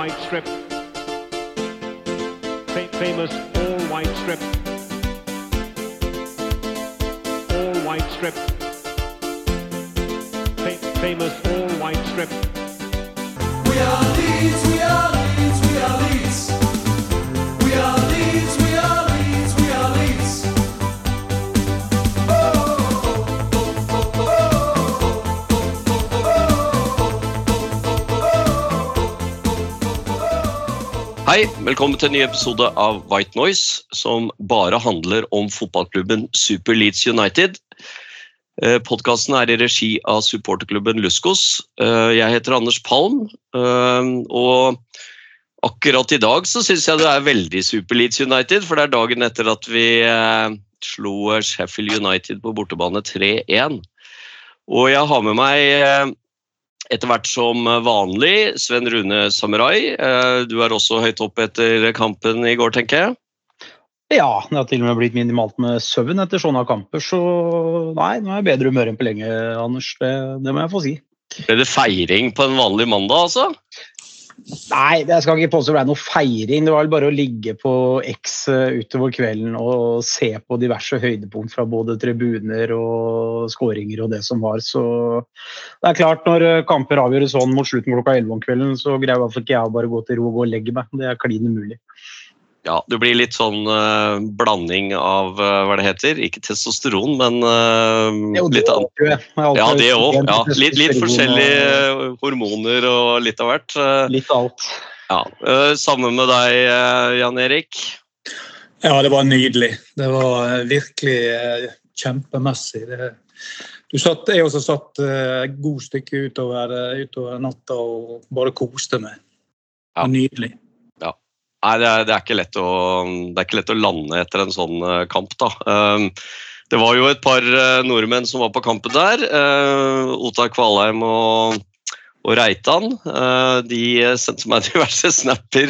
white strip. Famous all white strip. All white strip. Famous all white strip. We are Leeds, we are Leeds, we are Leeds. We are Leeds, we are Leeds, we are Leeds. Hei, velkommen til en ny episode av White Noise, som bare handler om fotballklubben Super Leeds United. Podcasten i regi av supporterklubben Luskos. Jeg heter Anders Palm, og akkurat I dag så synes jeg det veldig Super Leeds United, for det dagen etter at vi slo Sheffield United på bortebane 3-1. Og jeg har med meg etter hvert som vanlig Sven Rune Samurai. Du også høyt opp etter kampen I går, tenker jeg. Ja, det har til og med blitt minimalt med søvn etter sånne kamper, så nei, nå jeg bedre humør enn på lenge, Anders, det må jeg få si. Ble det feiring på en vanlig mandag, altså? Nei, jeg skal ikke påstå det ble noe feiring, det var bare å ligge på X utover kvelden og se på diverse høydepunkt fra både tribuner og skåringer og det som var, så det klart når kamper avgjøres sånn mot slutten klokka 11 om kvelden, så greier I hvert fall ikke jeg å bare gå til ro og gå og legge meg, det klin umulig. Ja, det blir litt sånn blanding av, hva det heter, ikke testosteron, men litt annet. Ja, det også. Ja, litt forskjellige hormoner og litt av hvert. Litt av alt. Ja, sammen med deg, Jan Erik. Ja, det var nydelig. Det var virkelig kjempemessig. Jeg også satt et god stykke utover natta og bare koste meg. Ja. Nydelig. Nei, det ikke lett å lande etter en sånn kamp da. Det var jo et par nordmenn som var på kampen der, Ota Kvalheim og Reitan. De sendte meg diverse snapper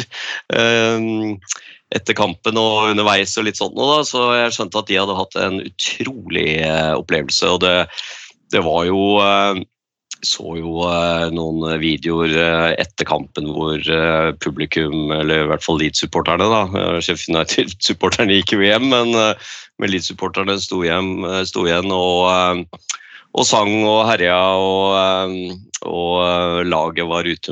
etter kampen og underveis og litt sånt nå da, så jeg skjønte at de hadde hatt en utrolig opplevelse, og det var jo så jo noen videoer etter kampen hvor publikum, eller I hvert fall Leeds-supporterne da, Sheffield United-supporterne gikk jo hjem, men Leeds-supporterne sto igjen og sang og herja, og laget var ute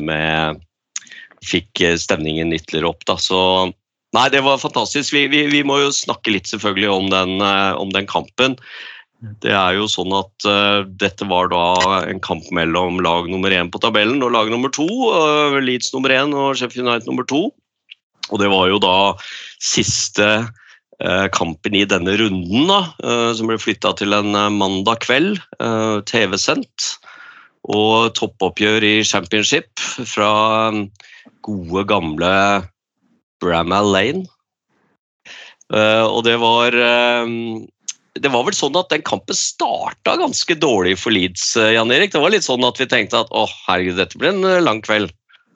fikk stemningen ytterligere opp da, så nei, det var fantastisk. Vi må jo snakke litt selvfølgelig om den kampen. Det jo sånn at dette var da en kamp mellom lag nummer 1 på tabellen og lag nummer 2, Leeds nummer 1 og Sheffield United nummer 2. Og det var jo da siste kampen I denne runden da, som ble flyttet til en mandag kveld, TV-sendt, og toppoppgjør I Championship fra gode gamle Bramall Lane. Og det var vel sånn at den kampen startet ganske dårlig for Leeds, Jan Erik. Det var litt sånn at vi tenkte at, herregud, dette blir en lang kveld.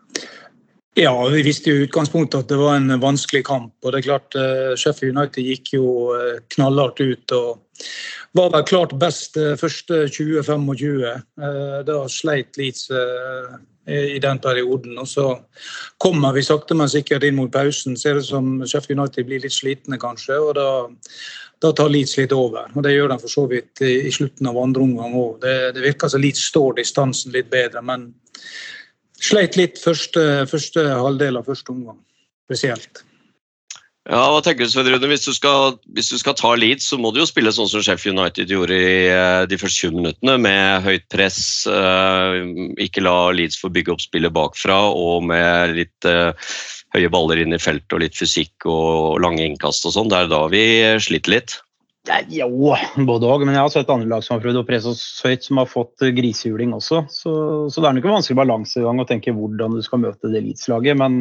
Ja, vi visste jo I utgangspunktet at det var en vanskelig kamp, og det klart, Sheffield United gikk jo knallhardt ut, og var vel klart best første 20-25. Da sleit Leeds I den perioden, og så kommer vi sakte men sikkert inn mot pausen, ser det som Sheffield United blir litt slitne kanskje, og da tar Leeds litt over, og det gjør den for så vidt I slutten av andre omgang også. Det virker som Leeds står distansen litt bedre, men sleit litt første halvdel av første omgang, spesielt. Ja, hva tenker du, Sven Rune? Hvis du skal ta Leeds, så må du jo spille sånn som Sheffield United gjorde I de første 20 minuttene, med høyt press, ikke la Leeds få bygge opp spillet bakfra, og med litt høye baller inn I felt og litt fysikk og lange innkast og sånn. Det da vi sliter litt. Jo, både og, men jeg har sett andre lag som har prøvd å presse oss høyt, som har fått grisehjuling også, så det nok en vanskelig balansegang å tenke hvordan du skal møte det Leeds-laget, men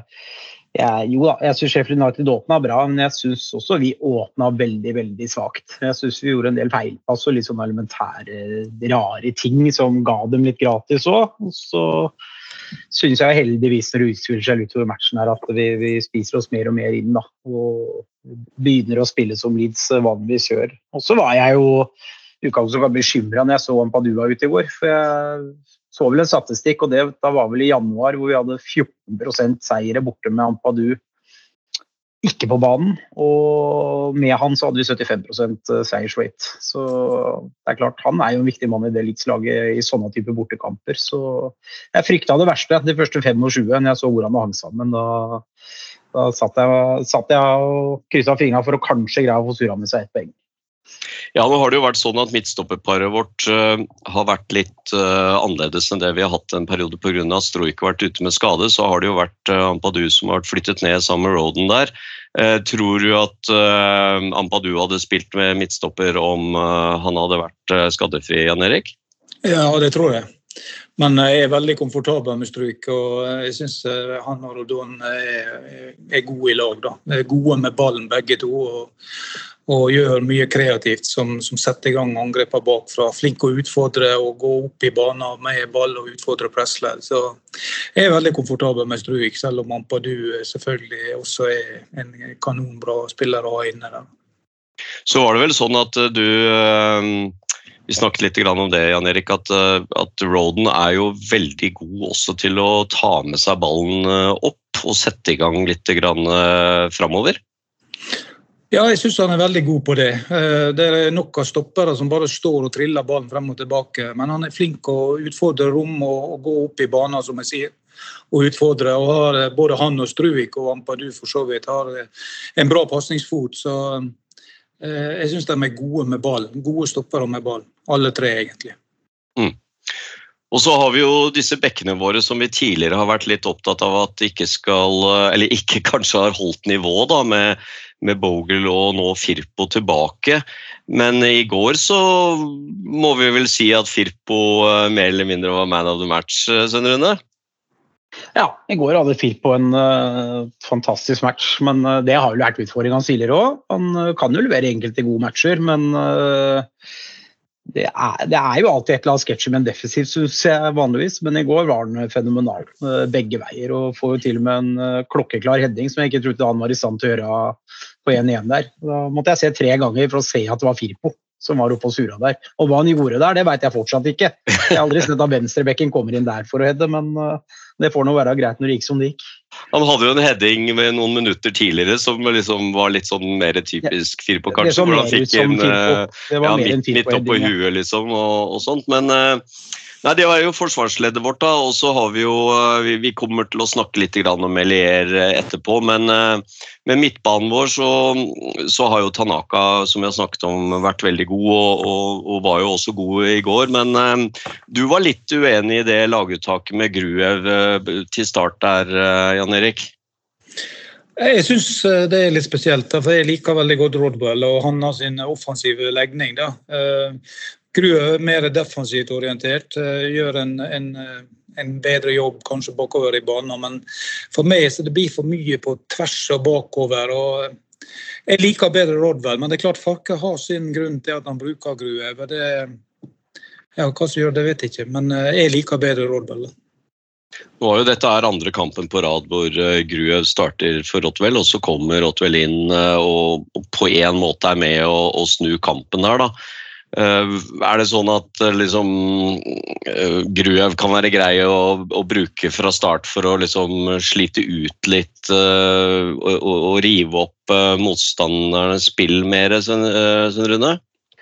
jo da, jeg synes Sheffield United åpnet bra, men jeg synes også vi åpnet veldig, veldig svagt. Jeg synes vi gjorde en del feilpass og litt sånn elementære, rare ting som ga dem litt gratis også, og så synes jeg heldigvis når det utspiller seg utover matchen her at vi spiser oss mer og mer inn da, og begynner å spille som Leeds vanligvis gjør. Og så var jeg jo utgangspunktet bekymret når jeg så Padua ute I går, for jeg så vel en statistikk, og det da var vel i januar hvor vi hadde 14% seire borte med Ampadu ikke på banen, og med han så hadde vi 75% seiersrate. Så det klart, han jo en viktig mann i det elitelaget i sånne type bortekamper. Så jeg frykta det verste de første 25 når jeg så hvordan det hang sammen. Da satt jeg og krysset fingrene for å kanskje greie å få surret med seg et poeng. Ja, nå har det jo vært sånn at midtstopperparet vårt har vært litt annerledes enn det vi har hatt en periode på grunn av at Stroik har vært ute med skade, så har det jo vært Ampadu som har vært flyttet ned sammen med Roden der. Tror du at Ampadu hadde spilt med midtstopper om han hadde vært skadefri, Jan Erik? Ja, det tror jeg. Men jeg veldig komfortabel med Stroik, og jeg synes han og Rodon gode i lag. Da. Gode med ballen begge to, og gjør mye kreativt som setter i gang angreper bakfra. Flink å utfordre og gå opp i banen med ball og utfordre pressledd. Så jeg veldig komfortabel med Stroik, selv om Ampadu selvfølgelig også en kanonbra spiller å ha inne der. Så var det vel sånn at vi snakket litt om det, Jan Erik, at Roden jo veldig god også til å ta med seg ballen opp og sette i gang litt fremover. Ja, jeg synes han veldig god på det. Det nok av stoppere som bare står og triller ballen frem og tilbake, men han flink å utfordre rom og gå opp i banen, som jeg sier, og utfordre. Og har både han og Struik og Ampadu for så vidt har en bra passningsfot, så jeg synes de gode med ball. Gode stoppere med ball. Alle tre egentlig. Og så har vi jo disse bekkene våre som vi tidligere har vært litt opptatt av at ikke kanskje har holdt nivå da, med Bogle og nå Firpo tilbake. Men i går så må vi vel si at Firpo mer eller mindre var man of the match, Svein Rune? Ja, i går hadde Firpo en fantastisk match, men det har jo vært utfordringen tidligere også. Han kan jo levere enkelte gode matcher, men det jo alltid et eller annet sketsjer med en defensiv, synes jeg vanligvis, men i går var han fenomenal begge veier, og får jo til og med en klokkeklar heading som jeg ikke trodde han var i stand til å gjøre på 1-1 der. Da måtte jeg se 3 ganger for å se at det var Firpo som var oppe og surret der. Og hva han gjorde der, det vet jeg fortsatt ikke. Jeg har aldri sett at venstrebekken kommer inn der for å hedde, men det får nå være greit når det gikk som det gikk. Han hadde jo en heading med noen minutter tidligere som liksom var litt sånn mer typisk Firpo, kanskje, hvor han fikk midt opp på huet liksom, og sånt, men nei, det var jo forsvarsleddet vårt da, og så har vi jo, vi kommer til å snakke litt om Melier etterpå, men med midtbanen vår så har jo Tanaka, som vi har snakket om, vært veldig god, og var jo også god i går, men du var litt uenig i det laguttaket med Gruev til start der, Jan Erik? Jeg synes det litt spesielt, for jeg liker veldig godt Rodwell, og han har sin offensive legning da. Gruev mer defensivt orientert, gjør en bedre jobb kanskje bakover i banen, men for meg så det blir for mye på tvers og bakover, og jeg liker bedre Rodwell, men det klart Farke har sin grunn til at han bruker Gruev, hva som gjør det vet jeg ikke, men jeg liker bedre Rodwell. Nå var jo dette andre kampen på rad hvor Gruev starter for Rottwell, og så kommer Rottwell inn og på en måte med å snu kampen her da. Det sånn at liksom, Gruev kan være grei å bruke fra start for å liksom slite ut litt og rive opp motstandernes spill mer, Svein Rune?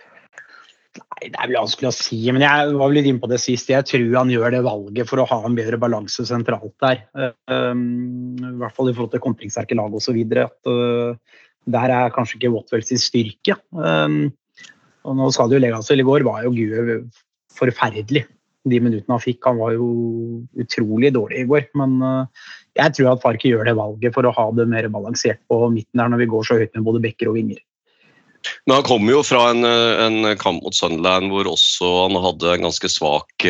Nei, det vel vanskelig å si, men jeg var litt inne på det sist. Jeg tror han gjør det valget for å ha en bedre balanse sentralt der. I hvert fall i forhold til kontringssterke lag og så videre. Der kanskje ikke Wattwell sin styrke. Og nå skal det jo legge i går var jo Gruev forferdelig. De minuttene han fikk, han var jo utrolig dårlig i går. Men jeg tror at Farke gjør det valget for å ha det mer balansert på midten der når vi går så høyt med både bekker og vinger. Men han kommer jo fra en kamp mot Sunderland hvor også han hadde en ganske svak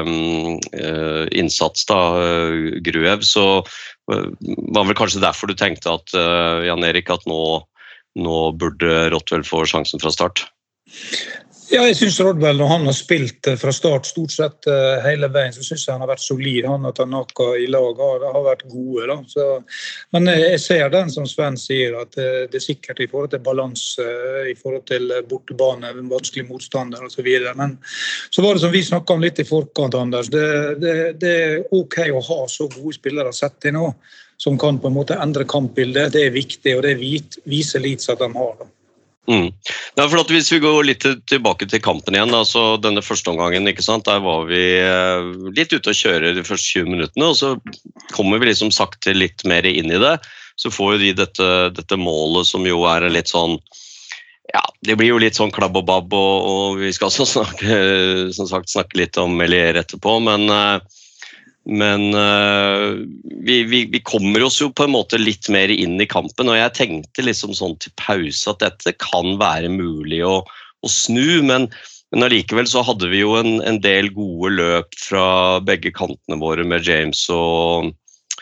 innsats da, Gruev, så var vel kanskje derfor du tenkte at Jan Erik at nå burde Rottwell få sjansen fra start? Ja, jeg synes Rodwell, når han har spilt fra start stort sett hele veien, så synes jeg han har vært solid. Han og Tanaka i lag har vært gode. Da. Så, men jeg ser den som Sven sier, at det er sikkert i forhold til balans, i forhold til bortebane, vanskelig motstander og så videre. Men så var det som vi snakket om litt i forkant, Anders. Det er ok å ha så gode spillere sett i nå, som kan på en måte endre kampbildet. Det er viktig, og det viser Leeds at de har det. Ja, for at hvis vi går litt tilbake til kampen igjen, altså denne første omgangen, ikke sant? Der var vi litt ute å kjøre de første 20 minuttene, og så kommer vi liksom sakte litt mer inn i det. Så får jo de dette målet som jo er litt sånn, ja, det blir jo litt sånn klabb og babb, og vi skal også snakke litt om Melier etterpå, men vi kommer oss jo på en måte litt mer inn i kampen, og jeg tenkte liksom sånn til pause at dette kan være mulig å snu, men allikevel så hadde vi jo en del gode løp fra begge kantene våre med James og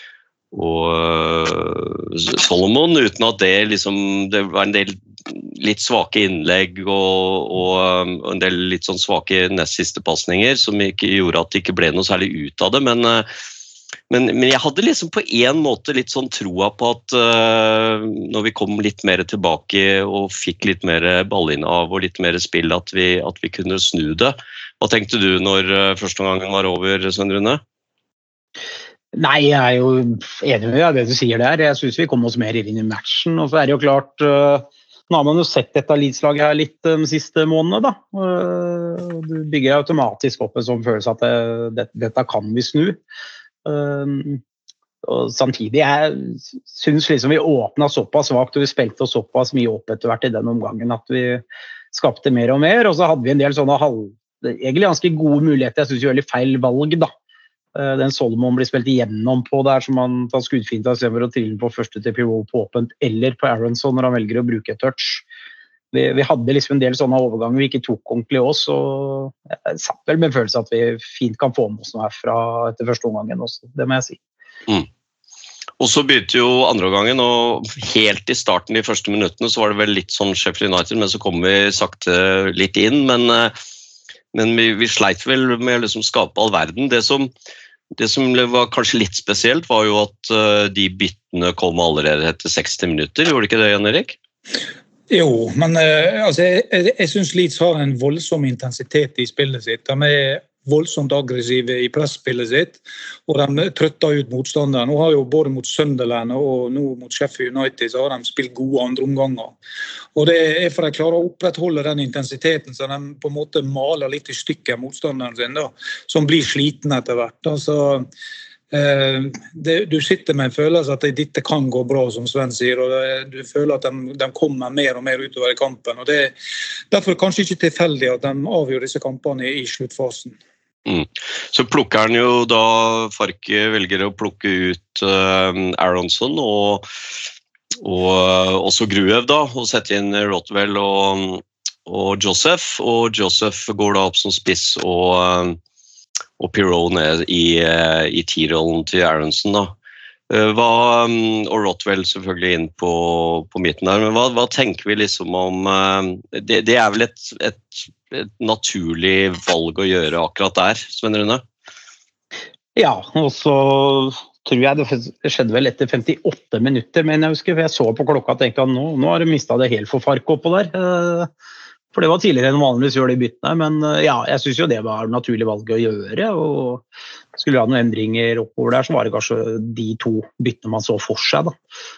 Solomon, uten at det var en del litt svake innlegg og en del litt sånn svake nest siste passninger som ikke gjorde at det ikke ble noe særlig ut av det, men jeg hadde liksom på en måte litt sånn troa på at når vi kom litt mer tilbake og fikk litt mer ballinnehav og litt mer spill, at vi kunne snu det. Hva tenkte du når første gangen var over, Sven Rune? Nei, jeg er jo enig med det du sier der. Jeg synes vi kom oss mer inn i matchen, og så er det jo klart, nå har man jo sett dette Leeds-laget her litt de siste månedene, da. Du bygger automatisk opp en sånn følelse at dette kan vi snu. Og samtidig, jeg synes liksom vi åpnet såpass svagt, og vi spilte oss såpass mye opp etter hvert i den omgangen, at vi skapte mer og mer, og så hadde vi en del sånne egentlig ganske gode muligheter. Jeg synes jo veldig feil valg, da. Den Solomon blir spilt igjennom på der, som han tar skuddfint av stedet for å trille på første til Pirou på åpent, eller på Aronson når han velger å bruke et touch. Vi hadde liksom en del sånne overganger vi ikke tok ordentlig oss, og jeg satt vel med en følelse at vi fint kan få med oss noe herfra etter første omgangen også, det må jeg si. Og så begynte jo andre gangen, og helt i starten de første minuttene så var det vel litt sånn Sheffield United, men så kom vi sakte litt inn, men vi sleit vel med å liksom skape all verden. Det som var kanskje litt spesielt var jo at de byttene kom allerede etter 60 minutter. Gjorde det ikke det, Jan Erik? Jo, men altså, jeg synes Leeds har en voldsom intensitet i spillet sitt. De er voldsomt aggressive i pressspillet sitt, og de trøtter ut motstanderen. Nå har jo både mot Sunderland og nå mot Sheffield United så har de spilt gode andre omganger. Og det er for de klarer å opprettholde den intensiteten, så de på en måte maler litt i stykker motstanderen sin, da, som blir sliten etter hvert. Altså, du sitter med en følelse at dette kan gå bra, som Sven sier, og du føler at de kommer mer og mer utover i kampen. Og det er derfor kanskje ikke tilfeldig at de avgjør disse kampene i sluttfasen. Så plukker han jo da, Farke velger å plukke ut Aronson og også Gruev da, og sette inn Rodwell og Joseph går da opp som spiss og Pirou ned i T-rollen til Aronson da. Og Rodwell selvfølgelig inn på midten der, men hva tenker vi liksom om det er vel et naturlig valg å gjøre akkurat der, Sven Rune? Ja, og så tror jeg det skjedde vel etter 58 minutter, men jeg husker, for jeg så på klokka og tenkte at nå har du mistet det helt for Farke oppå der. For det var tidligere enn vanligvis gjør de byttene, men ja, jeg synes jo det var naturlig valg å gjøre, og skulle vi ha noen endringer oppover der, så var det kanskje de to byttene man så for seg da.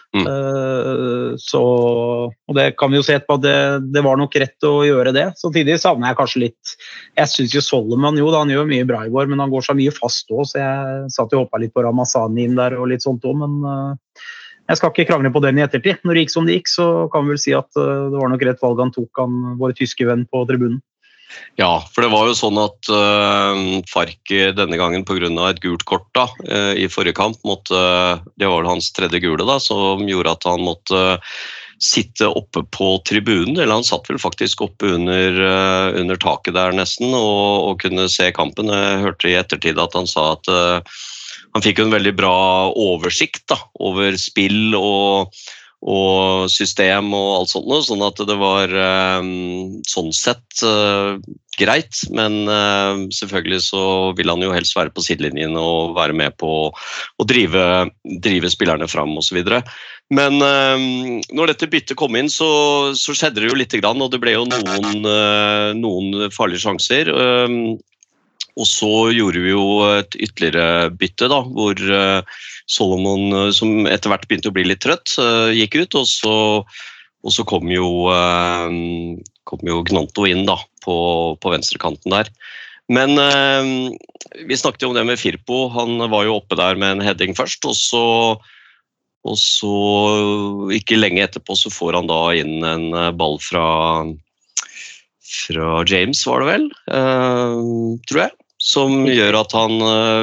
Og det kan vi jo se på at det var nok rett å gjøre det. Samtidig savner jeg kanskje litt, jeg synes jo Solomon, jo da, han gjør mye bra i går, men han går så mye fast også, så jeg satt og hoppet litt på Ramazani inn der og litt sånt også, men jeg skal ikke krangle på den i ettertid. Når det gikk som det gikk, så kan vi vel si at det var nok rett valg han tok, vår tyske venn på tribunen. Ja, for det var jo sånn at Farke denne gangen på grunn av et gult kort da, i forrige kamp, det var hans tredje gule da, som gjorde at han måtte sitte oppe på tribunen, eller han satt vel faktisk oppe under taket der nesten, og kunne se kampen. Jeg hørte i ettertid at han sa at han fikk en veldig bra oversikt da, over spill og og system og alt sånt noe, sånn at det var sånn sett greit, men selvfølgelig så vil han jo helst være på sidelinjen og være med på å drive spillerne fram og så videre. Men når dette byttet kom inn, så skjedde det jo litt grann, og det ble jo noen farlige sjanser. Og så gjorde vi jo et ytterligere bytte da, hvor Solomon, som etter hvert begynte å bli litt trøtt, gikk ut, og så kom jo Gnonto inn da, på venstrekanten der. Men vi snakket jo om det med Firpo, han var jo oppe der med en heading først, og så ikke lenge etterpå så får han da inn en ball fra James, var det vel, tror jeg, som gjør at han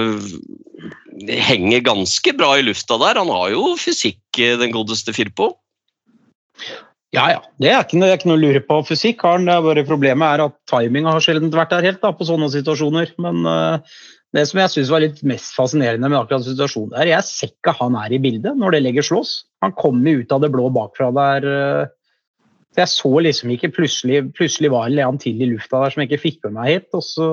henger ganske bra i lufta der. Han har jo fysikk, den godeste Firpo. Ja, det er ikke noe å lure på fysikk. Bare problemet er at timingen har sjelden vært der helt da, på sånne situasjoner. Men det som jeg synes var litt mest fascinerende med akkurat situasjonen der, jeg ser ikke han er i bildet når det legger slås. Han kommer ut av det blå bakfra der. Jeg så liksom ikke plutselig var en annen til i lufta der som jeg ikke fikk med meg helt. Og så,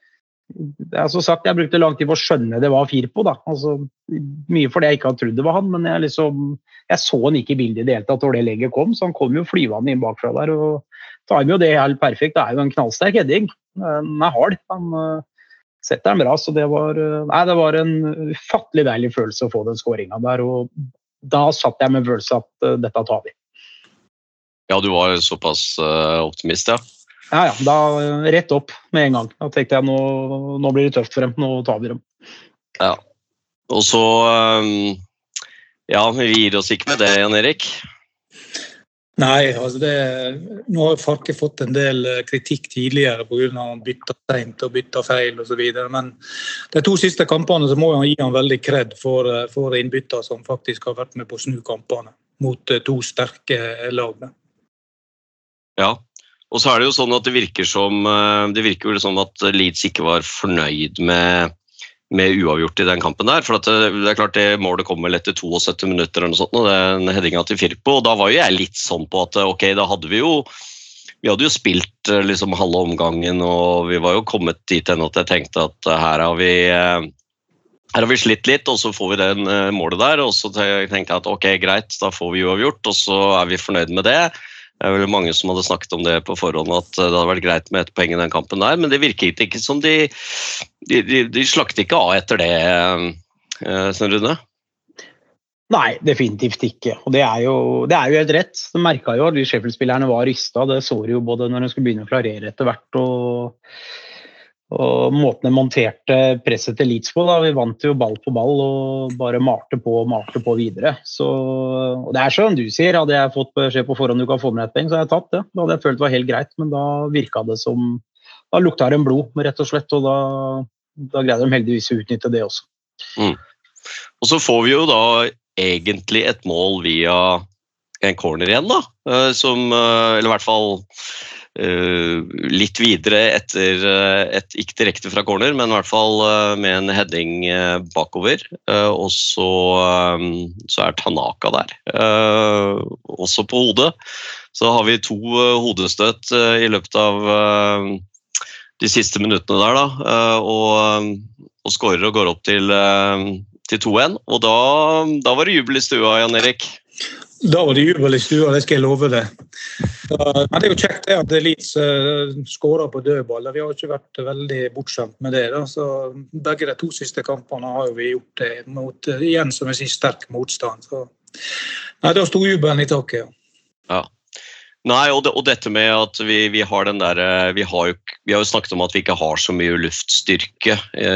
som sagt, jeg brukte lang tid på å skjønne det var Firpo da. Altså, mye fordi jeg ikke hadde trodd det var han, men jeg så han ikke i bildet i det hele tatt når det legget kom, så han kom jo flyvende inn bakfra der, og timer jo det helt perfekt. Det er jo en knallsterk heading. Den er hard. Han setter den bra, så det var en ufattelig deilig følelse å få den skåringen der, og da satt jeg med følelse at dette tar vi. Ja, du var såpass optimist, ja. Ja, da rett opp med en gang. Da tenkte jeg, nå blir det tøft for dem, nå tar vi dem. Ja, og så, ja, vi gir oss ikke med det, Jan Erik. Nei, altså nå har Farke fått en del kritikk tidligere på grunn av han bytta sent og bytta feil og så videre, men de 2 siste kampene så må han gi han veldig kred for innbytter som faktisk har vært med på å snu kampene mot 2 sterke lag. Ja, og så er det jo sånn at det virker jo som at Leeds ikke var fornøyd med uavgjort i den kampen der, for at det er klart det målet kommer etter 72 minutter eller noe sånt, og den headingen til Firpo, og da var jo jeg litt sånn på at ok, da hadde vi hadde jo spilt liksom halve omgangen, og vi var jo kommet dit enn at jeg tenkte at her har vi slitt litt, og så får vi den målet der, og så tenkte jeg at ok, greit, da får vi uavgjort, og så er vi fornøyd med det. Det er vel mange som hadde snakket om det på forhånd, at det hadde vært greit med 1 poeng i den kampen der, men det virket ikke som de slakte ikke av etter det, Svein Rune? Nei, definitivt ikke, og det er jo helt rett. De merket jo at de Sheffield-spillerne var rystet, det så jo både når de skulle begynne å klarere etter hvert, og måten de monterte presset til Leeds på da, vi vant jo ball på ball og bare malte på videre, så og det er sånn du sier, hadde jeg fått beskjed på forhånd du kan få med 1 poeng, så hadde jeg tatt det, da hadde jeg følt det var helt greit, men da virket det som, da lukta det en blod rett og slett, og da greide de heldigvis å utnytte det også. Og så får vi jo da egentlig et mål via en corner igjen da, som, eller i hvert fall litt videre etter ikke direkte fra corner, men i hvert fall med en heading bakover, og så er Tanaka der, også på hodet. Så har vi 2 hodestøt i løpet av de siste minuttene der da, og skårer og går opp til 2-1, og da var det jubel i stua, Jan Erik. Da var det jubel i stua, det skal jeg love det. Men det er jo kjekt det at Leeds skårer på dødball. Vi har ikke vært veldig bortskjemt med det. Da. Så begge de 2 siste kampene har jo vi gjort det mot, igjen som jeg sier, sterk motstand. Så nei, da stod jubelen i taket. Ja. Nei, og dette med at vi har den der, vi har jo snakket om at vi ikke har så mye luftstyrke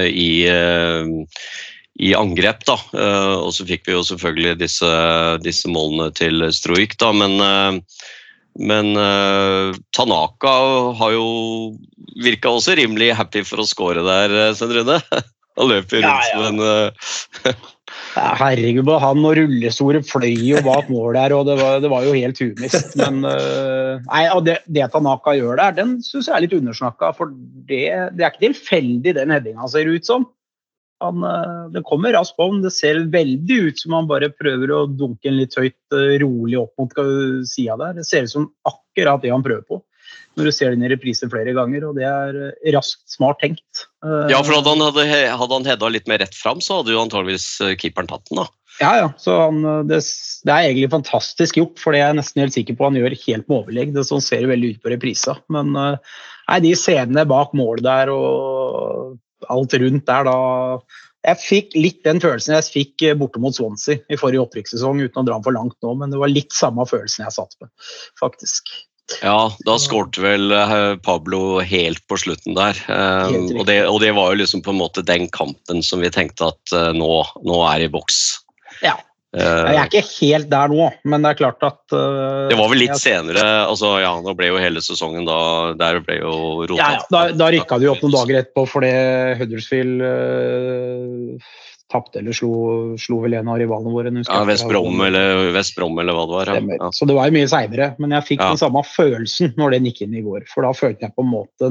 i angrep da, og så fikk vi jo selvfølgelig disse målene til Struik da, men Tanaka har jo virket også rimelig happy for å score der, Svein Rune. Han løper rundt som en... Herregud, han og rullestore fløy jo bak mål der, og det var jo helt humist, men det Tanaka gjør der, den synes jeg er litt undersnakket, for det er ikke tilfeldig den headingen ser ut som. Det kommer raskt på, men det ser veldig ut som han bare prøver å dunke en litt høyt, rolig opp mot siden der. Det ser ut som akkurat det han prøver på, når du ser den i reprise flere ganger, og det raskt, smart tenkt. Ja, for hadde han hedda litt mer rett fram, så hadde jo antageligvis keeperen tatt den da. Ja, så det egentlig fantastisk gjort, for det jeg nesten helt sikker på han gjør helt med overlegg. Det sånn ser det veldig ut på reprisa. Men nei, de scenene bak mål der og alt rundt der da, jeg fikk litt den følelsen jeg fikk borte mot Swansea i forrige opprykkssesong, uten å dra den for langt nå, men det var litt samme følelsen jeg satt med, faktisk. Ja, da skårte vel Pablo helt på slutten der, og det var jo liksom på en måte den kampen som vi tenkte at nå i boks. Ja, jeg ikke helt der nå, men det klart at det var vel litt senere, altså ja, nå ble jo hele sesongen der ble jo rotet. Ja, da rykket de opp noen dager etterpå, fordi Huddersfield tappte eller slo vel en av rivalene våre. Ja, West Brom eller hva det var. Ja. Så det var jo mye senere, men jeg fikk den samme følelsen når den gikk inn i går, for da følte jeg på en måte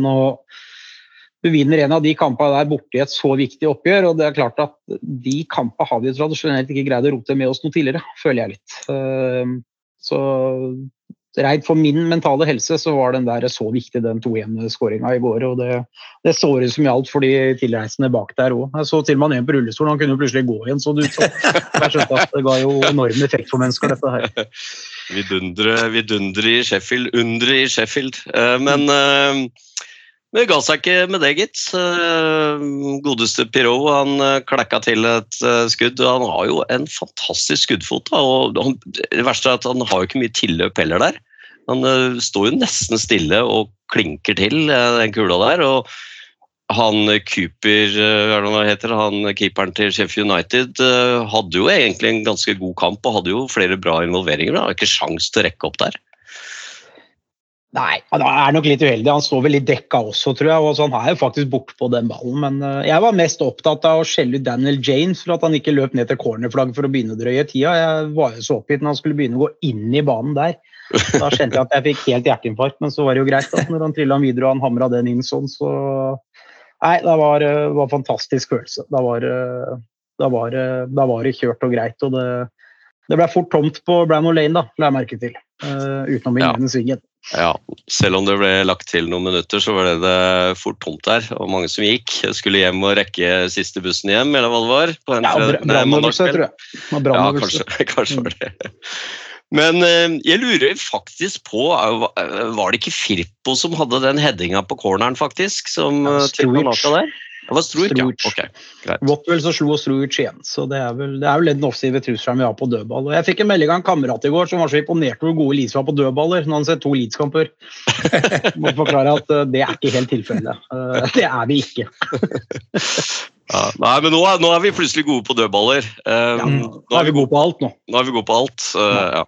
du vinner en av de kampene der borte i et så viktig oppgjør, og det klart at de kampene har vi tradisjonelt ikke greid å rote med oss noe tidligere, føler jeg litt. Så reit for min mentale helse så var den der så viktig, den 2-1-skåringen i går, og det så ut som gjaldt for de tilreisende bak der også. Jeg så til og med en på rullestolen, han kunne plutselig gå igjen, så det ut som. Jeg skjønte at det ga jo enorm effekt for mennesker, dette her. Vi dundrer i Sheffield, undre i Sheffield, men det ga seg ikke med det, gitt. Godeste Pirou, han klekka til et skudd, og han har jo en fantastisk skuddfot, og det verste at han har jo ikke mye tilløp heller der. Han står jo nesten stille og klinker til den kula der, og han Cooper, hva heter han, keeperen til Sheffield United, hadde jo egentlig en ganske god kamp, og hadde jo flere bra involveringer, han har ikke sjans til å rekke opp der. Nei, han nok litt uheldig. Han står vel litt dekka også, tror jeg, og så han jo faktisk bort på den ballen, men jeg var mest opptatt av å skjelle ut Daniel James for at han ikke løp ned til cornerflagg for å begynne å drøye tida. Jeg var jo så oppgitt når han skulle begynne å gå inn i banen der. Da kjente jeg at jeg fikk helt hjerteinfarkt, men så var det jo greit da, når han trillet han videre og han hamret den inn sånn, så nei, det var en fantastisk følelse. Da var det kjørt og greit, og det ble fort tomt på Bramall Lane da, la jeg merke til, utenom innledende svingen. Ja, selv om det ble lagt til noen minutter, så var det fort tomt der, og mange som gikk. Skulle hjem og rekke siste bussen hjem, eller hva det var? På brannøvelse, tror jeg. Ja, kanskje var det. Men jeg lurer faktisk på, var det ikke Firpo som hadde den headinga på corneren faktisk, som til Manaka der? Det var Struic, ja. Ok, greit. Rockwell så slo Struic igjen, så det vel den offensive trusselen vi har på dødball. Og jeg fikk en melding av en kamerat i går som var så imponert hvor gode Leeds var på dødballer, når han ser 2 Leeds-kamper. Må forklare at det ikke helt tilfellet. Det vi ikke. Ja, nei, men nå vi plutselig gode på dødballer. Nå vi gode på alt nå. Nå vi gode på alt, ja.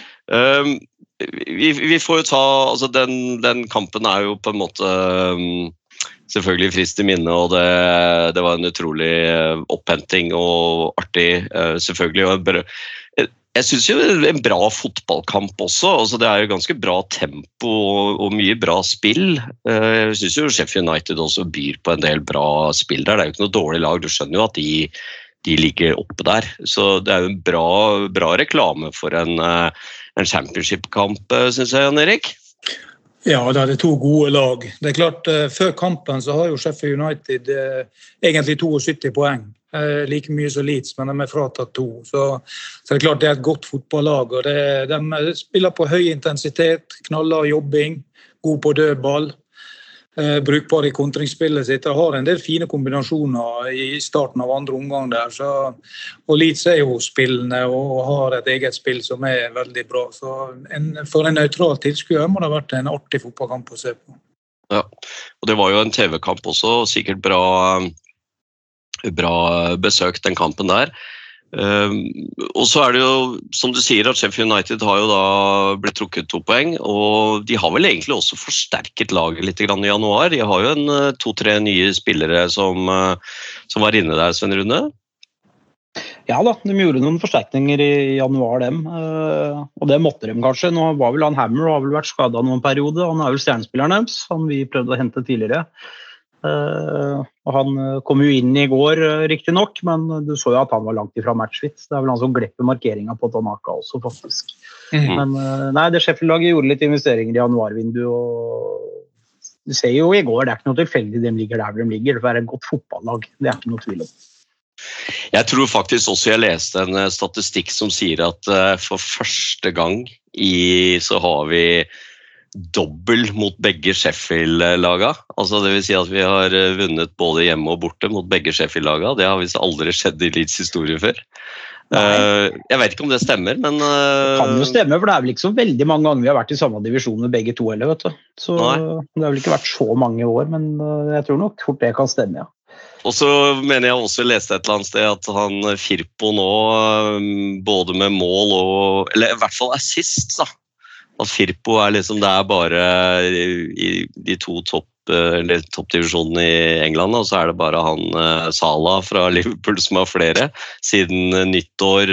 Vi får jo ta, altså den kampen jo på en måte selvfølgelig frist i minne, og det var en utrolig opphenting og artig, selvfølgelig. Jeg synes jo en bra fotballkamp også, altså det jo ganske bra tempo og mye bra spill. Jeg synes jo Sheffield United også byr på en del bra spill der, det jo ikke noe dårlig lag, du skjønner jo at de ligger oppe der, så det jo en bra reklame for en championship-kamp, synes jeg, Jan Erik. Ja, det 2 gode lag. Det klart, før kampen så har jo Sheffield United egentlig 72 poeng. Like mye som Leeds, men de fratatt 2. Så det klart det et godt fotballag, og de spiller på høy intensitet, knaller jobbing, god på dødball, brukbar i kontringsspillet sitt. De har en del fine kombinasjoner i starten av andre omgang der, og Leeds jo spillende og har et eget spill som veldig bra. Så for en nøytral tilskuer må det ha vært en artig fotballkamp å se på. Ja, og det var jo en TV-kamp også, sikkert bra besøkt den kampen der. Og så det jo, som du sier, at Sheffield United har jo da blitt trukket 2 poeng, og de har vel egentlig også forsterket laget litt i januar. De har jo 2-3 nye spillere som var inne der, Sven Rune. Ja da, de gjorde noen forsterkninger i januar dem, og det måtte de kanskje. Nå var vel han Hammer og har vel vært skadet noen periode, han vel stjernespilleren deres, han vi prøvde å hente tidligere. Og han kom jo inn I går, riktig nok, men du så jo at han var langt ifra matchfit. Det vel han som glepper markeringen på Tanaka også, faktisk. Men nei, det Sheffield-laget gjorde litt investeringer I januarvindu, og du ser jo I går, det ikke noe tilfeldig de ligger der de ligger, det et godt fotballag, det ikke noe tvil om. Jeg tror faktisk også jeg leste en statistikk som sier at for første gang så har vi dobbel mot begge Sheffield-laga. Altså det vil si at vi har vunnet både hjemme og borte mot begge Sheffield-laga. Det har visst aldri skjedd I Leeds historie før. Jeg vet ikke om det stemmer, men... Det kan jo stemme, for det vel ikke så veldig mange ganger vi har vært I samme divisjon med begge to, eller, vet du. Så det har vel ikke vært så mange år, men jeg tror nok fort det kan stemme, ja. Og så mener jeg også leste et eller annet sted at han Firpo nå, både med mål og... Eller I hvert fall assist, da. At Firpo liksom, det bare I de to toppdivisjonene I England, og så det bare han Salah fra Liverpool som har flere, siden nyttår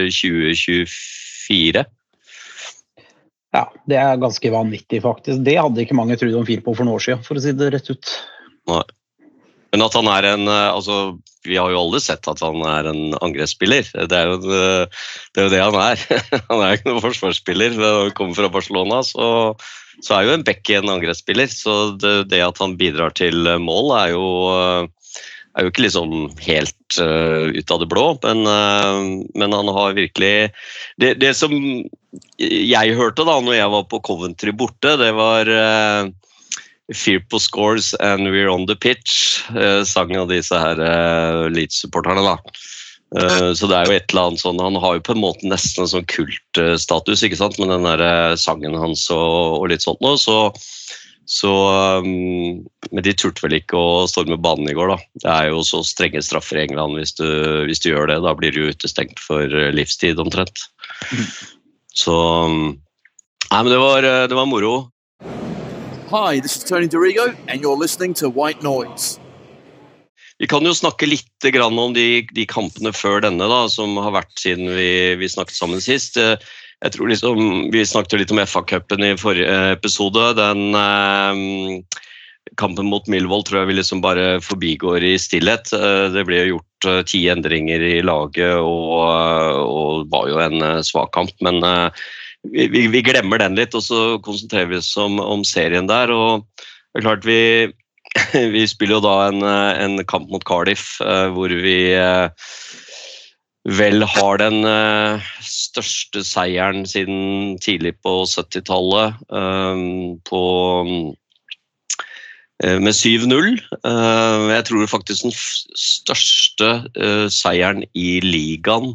2024. Ja, det ganske vanvittig faktisk. Det hadde ikke mange trodd om Firpo for noen år siden, for å si det rett ut. Nei. Men at han altså, vi har jo aldri sett at han en angrepsspiller. Det jo det han Han ikke noen forsvarsspiller. Når han kommer fra Barcelona, så jo en Beck en angrepsspiller. Så det at han bidrar til mål jo ikke liksom helt ut av det blå, men han har virkelig... Det som jeg hørte da, når jeg var på Coventry borte, det var... Firpo scores and we're on the pitch, sang av disse her Leeds-supporterne da. Så det jo et eller annet sånn, han har jo på en måte nesten en sånn kultstatus, ikke sant, med den der sangen hans og litt sånt nå, så men de turte vel ikke å storme banen I går da. Det jo så strenge straffer I England hvis du gjør det, da blir du utestengt for livstid omtrent. Så, nei, men det var moro. Hi, this is Tony Dorigo, and you're listening to White Noise. Vi kan jo snakke litt grann om de kampene før denne da, som har vært siden vi snakket sammen sist. Jeg tror liksom, vi snakket litt om FA-cupen I forrige episode. Den kampen mot Millwall tror jeg vi liksom bare forbigår I stillhet. Det ble gjort 10 endringer I laget, og var jo en svak kamp, men... Vi glemmer den litt, og så konsentrerer vi oss om serien der, og det klart vi spiller jo da en kamp mot Cardiff, hvor vi vel har den største seieren siden tidlig på 70-tallet, med 7-0. Jeg tror faktisk den største seieren I ligaen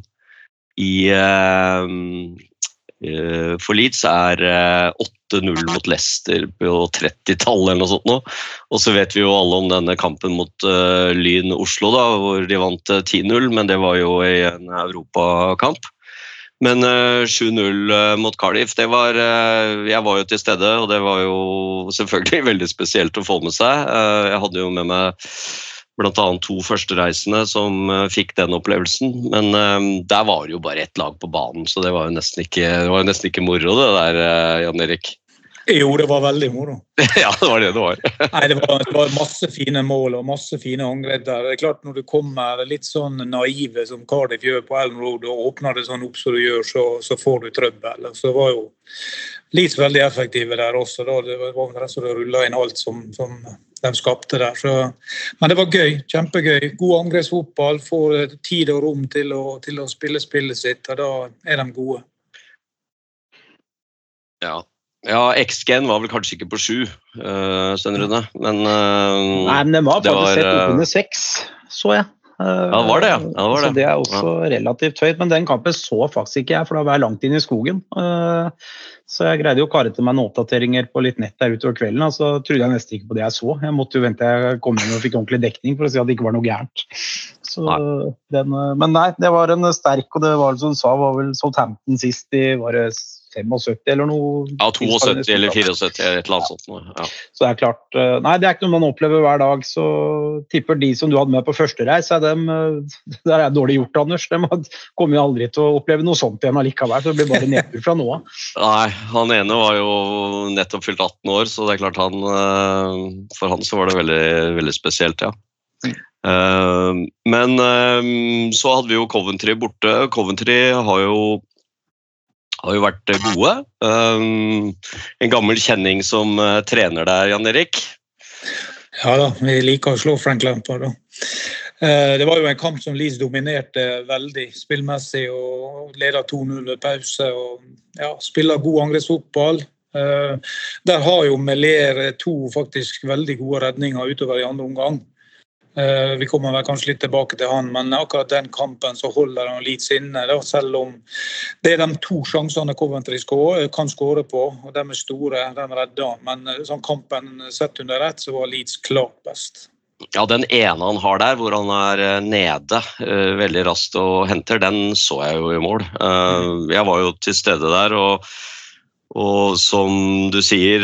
for Leeds 8-0 mot Leicester på 30-tallet eller noe sånt nå. Og så vet vi jo alle om denne kampen mot Lyn Oslo da, hvor de vant 10-0, men det var jo I en Europakamp. Men 7-0 mot Cardiff, jeg var jo til stede, og det var jo selvfølgelig veldig spesielt å få med seg. Jeg hadde jo med meg blant annet 2 førstereisende som fikk den opplevelsen, men der var det jo bare ett lag på banen, så det var jo nesten ikke moro det der, Jan Erik. Jo, det var veldig moro. Ja, det var det var. Nei, det var masse fine mål og masse fine angrep der. Det klart når du kommer litt sånn naive som Cardiff gjør på Ellen Road og åpner det sånn opp som du gjør, så får du trøbbel. Så var jo Leeds veldig effektive der også. Da. Det var rett og slett å rulle inn alt som de skapte der. Så, men det var gøy, kjempegøy. God angrepsfotball, får tid og rom til å spille spillet sitt, og da de gode. Ja, XG-en var vel kanskje ikke på 7, Stenrune, men... Nei, men den var faktisk sett under 6, så jeg. Ja, var det, ja. Ja, var det. Så det også relativt høyt, men den kampen så faktisk ikke jeg, for da var jeg langt inn I skogen. Så jeg greide jo å kare til meg noen oppdateringer på litt nett der utover kvelden, og så trodde jeg nesten ikke på det jeg så. Jeg måtte jo vente jeg kom inn og fikk ordentlig dekning for å si at det ikke var noe gærent. Så men nei, det var en sterk, og det var som du sa, var vel Southampton sist I var det 75 eller noe. Ja, 72 eller 74, et eller annet sånt. Ja. Så det klart, nei, det ikke noe man opplever hver dag, så tipper de som du hadde med på første reis, der dårlig gjort, Anders. De kommer jo aldri til å oppleve noe sånt igjen allikevel, så det blir bare nedtur fra nå. Nei, han ene var jo nettopp fylt 18 år, så det klart for han så var det veldig, veldig spesielt, ja. Men så hadde vi jo Coventry borte. Coventry har jo vært gode. En gammel kjenning som trener der, Jan Erik. Ja da, vi liker å slå Frank Lampard da. Det var jo en kamp som Leeds dominerte veldig spillmessig og leder 2-0 ved pause og ja, spiller god angrepsfotball. Der har jo Melier 2 faktisk veldig gode redninger utover I andre omgang. Vi kommer vel kanskje litt tilbake til han, men akkurat den kampen så holder han Leeds inne, da, selv om det de 2 sjansene Coventry kan skåre på, og de store, de redder. Men sånn kampen sett under ett, så var Leeds klart best. Ja, den ene han har der, hvor han nede veldig raskt og henter, den så jeg jo I mål. Jeg var jo til stede der, og som du sier,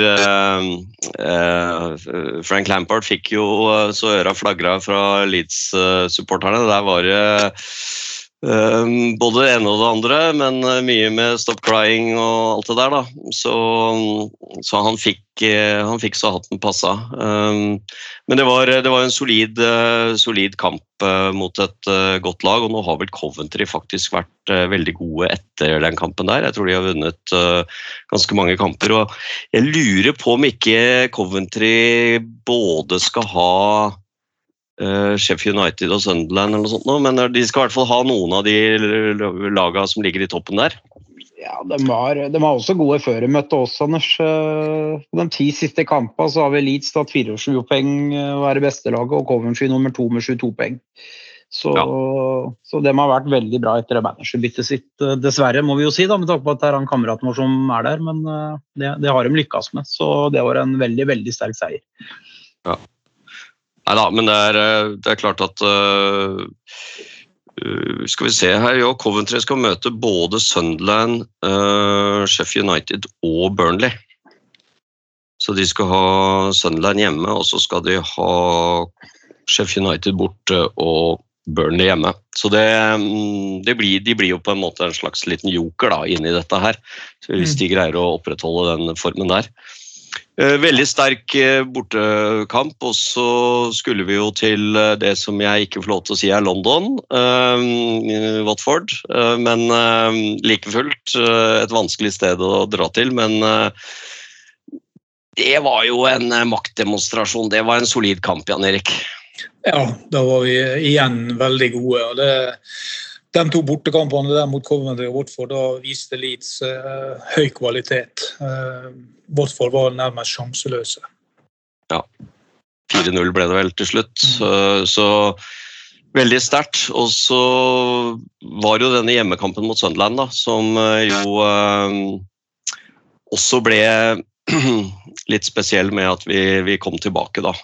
Frank Lampard fikk jo så øra flagra fra Leeds-supporterne. Der var det både det ene og det andre, men mye med stop crying og alt det der da. Så han fikk så hatten passa. Men det var en solid kamp mot et godt lag, og nå har vel Coventry faktisk vært veldig gode etter den kampen der. Jeg tror de har vunnet ganske mange kamper, og jeg lurer på om ikke Coventry både skal ha Sheffield United og Sunderland eller noe sånt nå, men de skal I hvert fall ha noen av de lagene som ligger I toppen der. Ja, de var også gode før de møtte oss, Anders. På de 10 siste kampene så har vi Leeds tatt 24 poeng å være beste laget, og Coventry nummer 2 med 22 poeng. Så de har vært veldig bra etter managerbyttet sitt, dessverre må vi jo si da, med tanke på at det han kameraten vår som der, men det har de lykkes med, så det var en veldig, veldig sterk seier. Ja. Neida, men det klart at skal vi se her, ja, Coventry skal møte både Sunderland, Sheffield United og Burnley. Så de skal ha Sunderland hjemme, og så skal de ha Sheffield United borte og Burnley hjemme. Så de blir jo på en måte en slags liten joker da, inn I dette her, så hvis de greier å opprettholde den formen der. Veldig sterk bortekamp, og så skulle vi jo til det som jeg ikke får lov til å si London, Watford, men like fullt et vanskelig sted å dra til, men det var jo en maktdemonstrasjon, det var en solid kamp, Jan Erik. Ja, da var vi igjen veldig gode, og de 2 bortekampene der mot Coventry og Watford, da viste Leeds høy kvalitet. Watford var nærmest sjanseløse. Ja, 4-0 ble det vel til slutt, så veldig sterkt. Og så var jo denne hjemmekampen mot Sunderland da, som jo også ble litt spesiell med at vi kom tilbake da,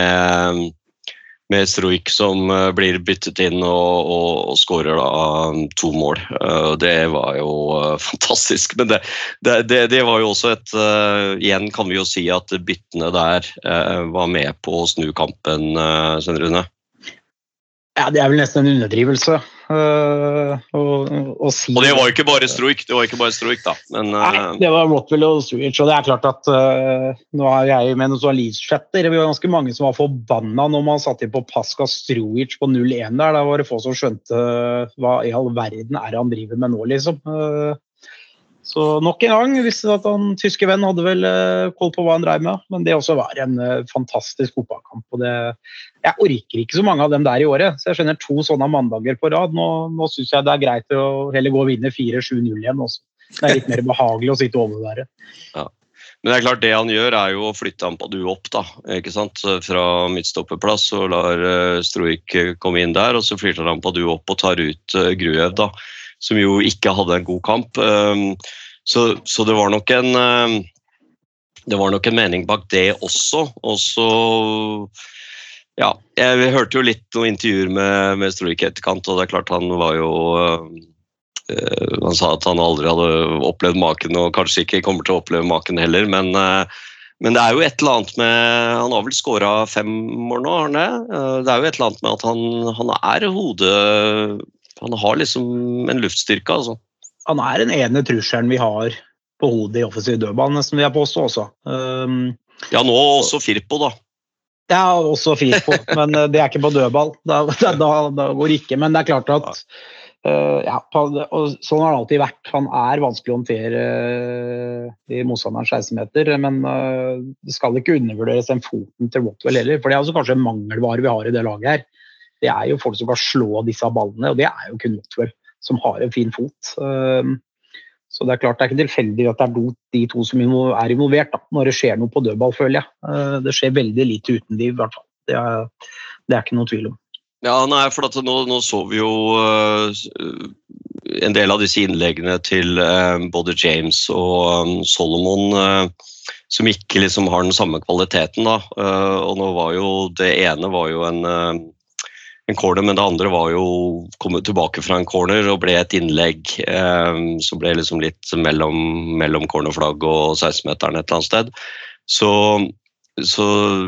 med Struik som blir byttet inn og skårer da 2 mål. Det var jo fantastisk, men det var jo også igjen kan vi jo si at byttene der var med på å snu kampen, Svein Rune. Ja, det vel nesten en underdrivelse å si. Og det var jo ikke bare Struik, da. Men, nei, det var Rothwell og Struik, og det klart at nå har jeg med noen sånn Leeds-chatter, vi var ganske mange som var forbannet når man satt inn på Pascal Struik på 0-1 der, da var det få som skjønte hva I all verden han driver med nå, liksom. Så nok en gang, visste at han tyske venn hadde vel koll på hva han drev med, men det også var en fantastisk fotballkamp, og jeg orker ikke så mange av dem der I året, så jeg skjønner 2 sånne mandager på rad. Nå synes jeg det greit å heller gå og vinne 4-7-0 igjen også. Det litt mer behagelig å sitte over der. Ja. Men det klart det han gjør jo å flytte Ampadu opp da, ikke sant? Fra midtstopperplass og lar Struik komme inn der, og så flytter han Ampadu opp og tar ut Gruev da, som jo ikke hadde en god kamp. Så det var nok en mening bak det også, og så Ja, jeg hørte jo litt noen intervjuer med Struik etterkant, og det klart han var jo... Han sa at han aldri hadde opplevd maken, og kanskje ikke kommer til å oppleve maken heller, men det jo et eller annet med... Han har vel skåret 5 mål nå, har han det? Det jo et eller annet med at han hodet... Han har liksom en luftstyrke, altså. Han den ene trusselen vi har på hodet i offensiv dødball, nesten vil jeg påstå også. Ja, nå også Firpo da. Ja, også Firpo, men det ikke på dødball. Da går det ikke, men det klart at og sånn har det alltid vært. Han vanskelig å håndtere i motstanderens 16-meter, men det skal ikke undervurderes den foten til Rothwell heller, for det også kanskje en mangelvare vi har i det laget her. Det jo folk som kan slå disse ballene, og det jo kun Rothwell som har en fin fot. Så det klart, det ikke tilfeldig at det de to som involvert da, når det skjer noe på dødball, føler jeg. Det skjer veldig lite uten de, i hvert fall. Det ikke noe tvil om. Ja, nei, for at nå så vi jo en del av disse innleggene til både James og Solomon som ikke liksom har den samme kvaliteten da, og nå var jo det ene var jo en corner, men det andre var jo kommet tilbake fra en corner og ble et innlegg som ble liksom litt mellom cornerflagg og 16-meteren et eller annet sted. Så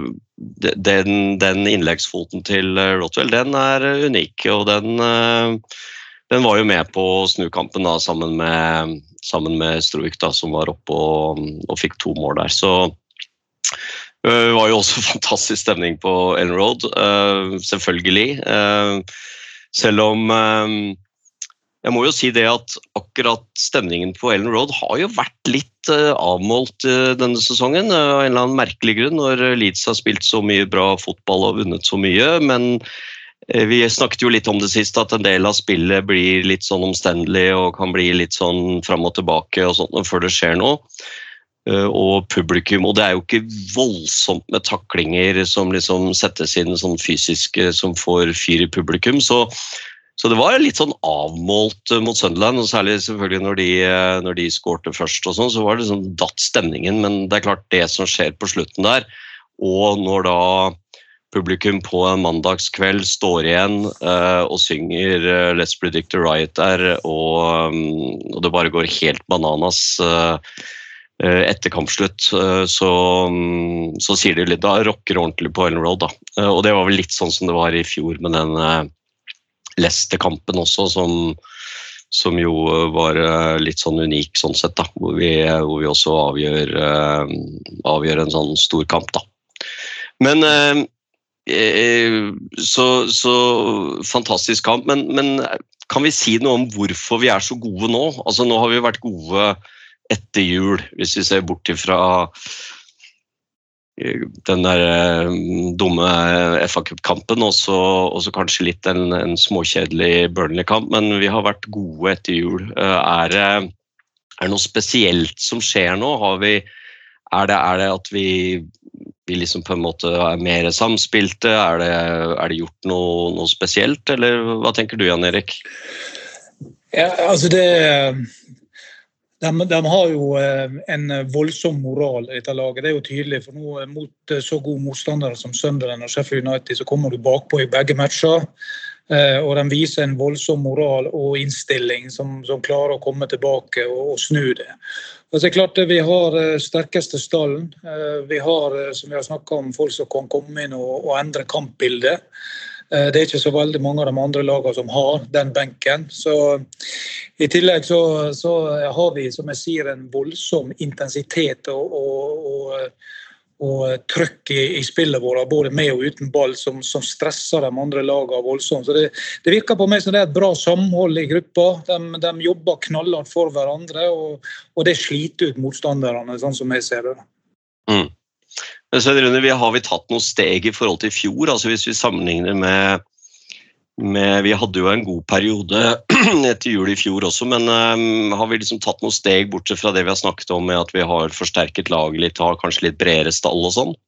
den innleggsfoten til Rothwell, den unik, og den var jo med på snukampen da, sammen med Struik da, som var oppe og fikk 2 mål der. Så det var jo også fantastisk stemning på Ellen Road, selvfølgelig. Selv om jeg må jo si det at akkurat stemningen på Ellen Road har jo vært litt avmålt denne sesongen, av en eller annen merkelig grunn, når Leeds har spilt så mye bra fotball og vunnet så mye, men vi snakket jo litt om det sist, at en del av spillet blir litt sånn omstendelig og kan bli litt sånn frem og tilbake og sånt før det skjer noe. Og publikum, og det jo ikke voldsomt med taklinger som liksom settes inn sånn fysiske som får fyr i publikum, så det var litt sånn avmålt mot Sunderland, og særlig selvfølgelig når de skårte først og sånn, så var det sånn datt stemningen, men det klart det som skjer på slutten der, og når da publikum på en mandagskveld står igjen og synger Let's Predict the Riot der, og det bare går helt bananas etter kampslutt, så sier de litt, da rocker ordentlig på Ellen Road da, og det var vel litt sånn som det var i fjor med den Leicester-kampen også, som jo var litt sånn unik sånn sett da, hvor vi også avgjør en sånn stor kamp da. Men så fantastisk kamp, men kan vi si noe om hvorfor vi så gode nå? Altså nå har vi vært gode etter jul, hvis vi ser bort ifra den der dumme FA Cup-kampen, og så kanskje litt en småkjedelig Burnley-kamp, men vi har vært gode etter jul. Det noe spesielt som skjer nå? Det at vi liksom på en måte mer samspilte? Det gjort noe spesielt, eller hva tenker du, Jan Erik? Ja, altså De har jo en voldsom moral i dette laget, det jo tydelig, for nå mot så gode motstandere som Sunderland og Sheffield United, så kommer du bakpå i begge matcher, og de viser en voldsom moral og innstilling som klarer å komme tilbake og snu det. Og så klart vi har sterkeste stallen, vi har, som vi har snakket om, folk som kan komme inn og endre kampbildet. Det ikke så veldig mange av de andre lagene som har den benken, så i tillegg så har vi, som jeg sier, en voldsom intensitet og trykk i spillet vårt, både med og uten ball, som stresser de andre lagene voldsomt. Så det virker på meg som det et bra samhold i gruppa. De jobber knallhardt for hverandre, og det sliter ut motstanderne, sånn som jeg ser det. Så har vi tatt noen steg i forhold til fjor, altså hvis vi sammenligner med vi hadde jo en god periode etter jul i fjor også, men har vi liksom tatt noen steg bortsett fra det vi har snakket om med at vi har forsterket laget litt, har kanskje litt bredere stall og sånn?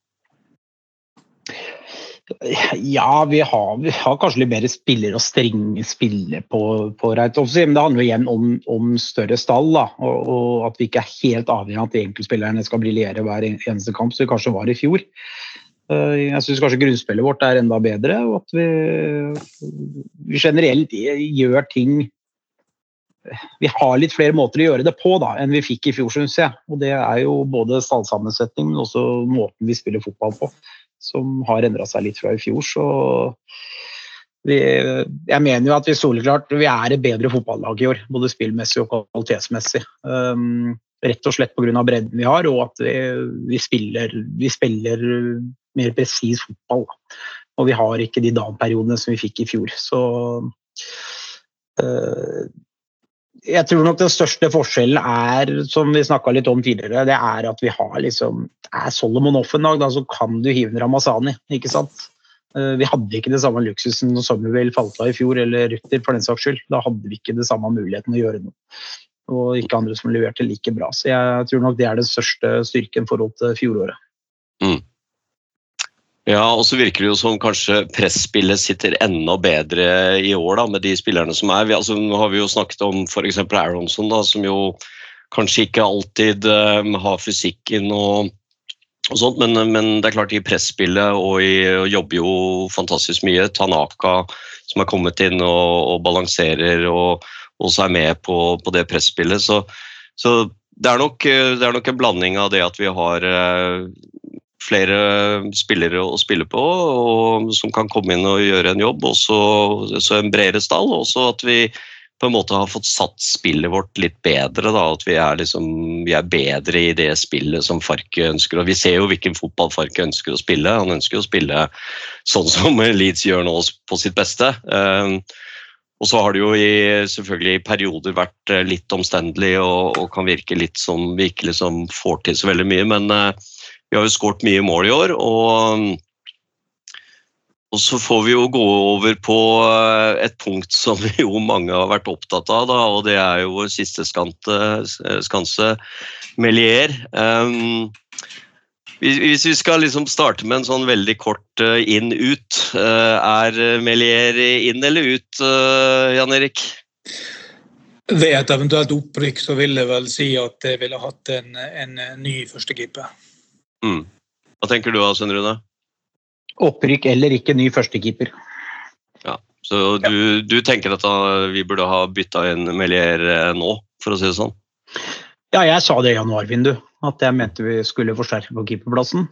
Ja, vi har kanskje litt mer spillere og strenge spillere på Reit Offensiv, men det handler jo igjen om større stall da, og at vi ikke helt avgjør at de enkeltspillerne skal briljere hver eneste kamp, som vi kanskje var i fjor. Jeg synes kanskje grunnspillet vårt enda bedre, og at vi generelt gjør ting. Vi har litt flere måter å gjøre det på da, enn vi fikk i fjor, synes jeg. Og det jo både stallsammensetning, men også måten vi spiller fotball på, som har endret seg litt fra i fjor. Så jeg mener jo at vi soleklart, vi et bedre fotballag i år, både spillmessig og kvalitetsmessig. Rett og slett på grunn av bredden vi har, og at vi spiller mer presis fotball. Og vi har ikke de down-periodene som vi fikk i fjor. Så jeg tror nok den største forskjellen som vi snakket litt om tidligere, det at vi har liksom, Solomon off en dag, da, så kan du hive en Ramazani, ikke sant? Vi hadde ikke det samme luksusen når Sommerville falt av i fjor, eller Rutter for den saks skyld. Da hadde vi ikke det samme muligheten å gjøre noe. Og ikke andre som leverte like bra. Så jeg tror nok det den største styrken forhold til fjoråret. Ja, og så virker det jo som kanskje pressspillet sitter enda bedre i år da, med de spillerne som nå har vi jo snakket om for eksempel Aronson da, som jo kanskje ikke alltid har fysikken og sånt, men det klart i pressspillet og jobber jo fantastisk mye. Tanaka som har kommet inn og balanserer og også med på det pressspillet, så det nok en blanding av det at vi har flere spillere å spille på, og som kan komme inn og gjøre en jobb, og så en bredere stall, og så at vi på en måte har fått satt spillet vårt litt bedre, da, at vi vi bedre i det spillet som Farke ønsker, og vi ser jo hvilken fotball Farke ønsker å spille. Han ønsker å spille sånn som Leeds gjør nå på sitt beste. Og så har det jo selvfølgelig i perioder vært litt omstendelig og kan virke litt som vi ikke liksom får til så veldig mye, men vi har jo skåret mye mål i år, og så får vi jo gå over på et punkt som jo mange har vært opptatt av, da, og det jo vår siste skanse, Melier. Hvis vi skal liksom starte med en sånn veldig kort inn-ut, Melier inn eller ut, Jan Erik? Ved et eventuelt opprykk så vil jeg vel si at jeg ville hatt en ny førstekeeper. Hva tenker du da, Svein Rune? Opprykk eller ikke ny førstekeeper. Ja, så du tenker at vi burde ha byttet inn Melier nå, for å si det sånn? Ja, jeg sa det i januarvindu, at jeg mente vi skulle forsterke på keeperplassen.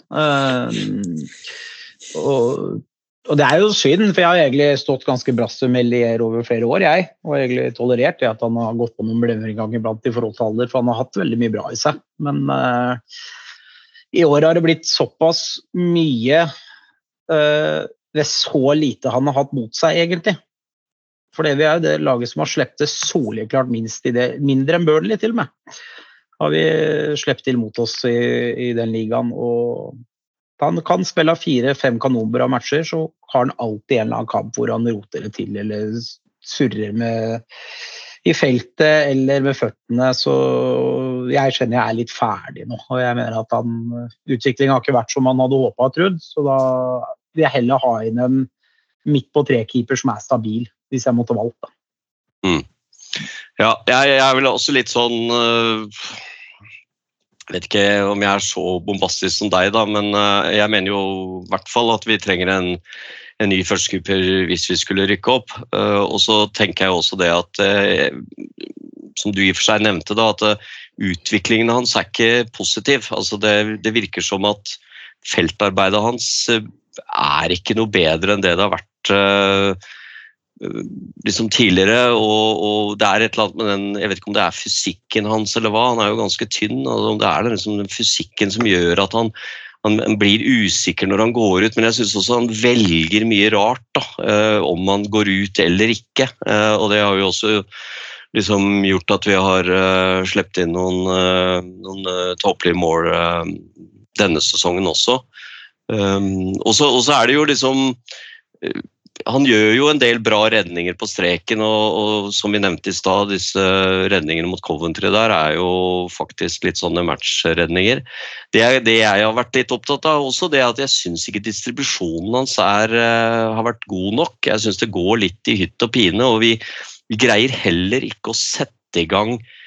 Og det jo synd, for jeg har egentlig stått ganske brass med Melier over flere år, og egentlig tolerert det at han har gått på noen blemmer en gang iblant i forhold til alder, for han har hatt veldig mye bra i seg. Men i år har det blitt såpass mye ved så lite han har hatt mot seg, egentlig. For det vi jo det laget som har slept det soleklart minst i det, mindre enn Burnley til og med, har vi slept til mot oss i den ligaen, og han kan spille 4-5 kanonbra matcher, så har han alltid en eller annen kamp hvor han roter det til, eller surrer i feltet, eller med føttene, så jeg kjenner jeg litt ferdig nå, og jeg mener at utviklingen har ikke vært som han hadde håpet og trodd, så da vil jeg heller ha inn en midt på tre-keeper som stabil, hvis jeg måtte valgt da. Ja, jeg vil også litt sånn, vet ikke om jeg så bombastisk som deg da, men jeg mener jo i hvert fall at vi trenger en ny førstekeeper hvis vi skulle rykke opp, og så tenker jeg også det at, som du i og for seg nevnte da, at utviklingen hans ikke positiv, altså det virker som at feltarbeidet hans ikke noe bedre enn det har vært liksom tidligere, og det et eller annet med den, jeg vet ikke om det fysikken hans eller hva, han jo ganske tynn, og om det liksom den fysikken som gjør at han blir usikker når han går ut, men jeg synes også han velger mye rart da, om han går ut eller ikke, og det har jo også liksom gjort at vi har slept inn noen tåpelige mål denne sesongen også. Og så det jo liksom, han gjør jo en del bra redninger på streken, og som vi nevnte i stad, disse redningene mot Coventry der jo faktisk litt sånne matchredninger. Det jeg har vært litt opptatt av også, det at jeg synes ikke distribusjonen hans har vært god nok. Jeg synes det går litt i hytt og pine, og vi greier heller ikke å sette i gang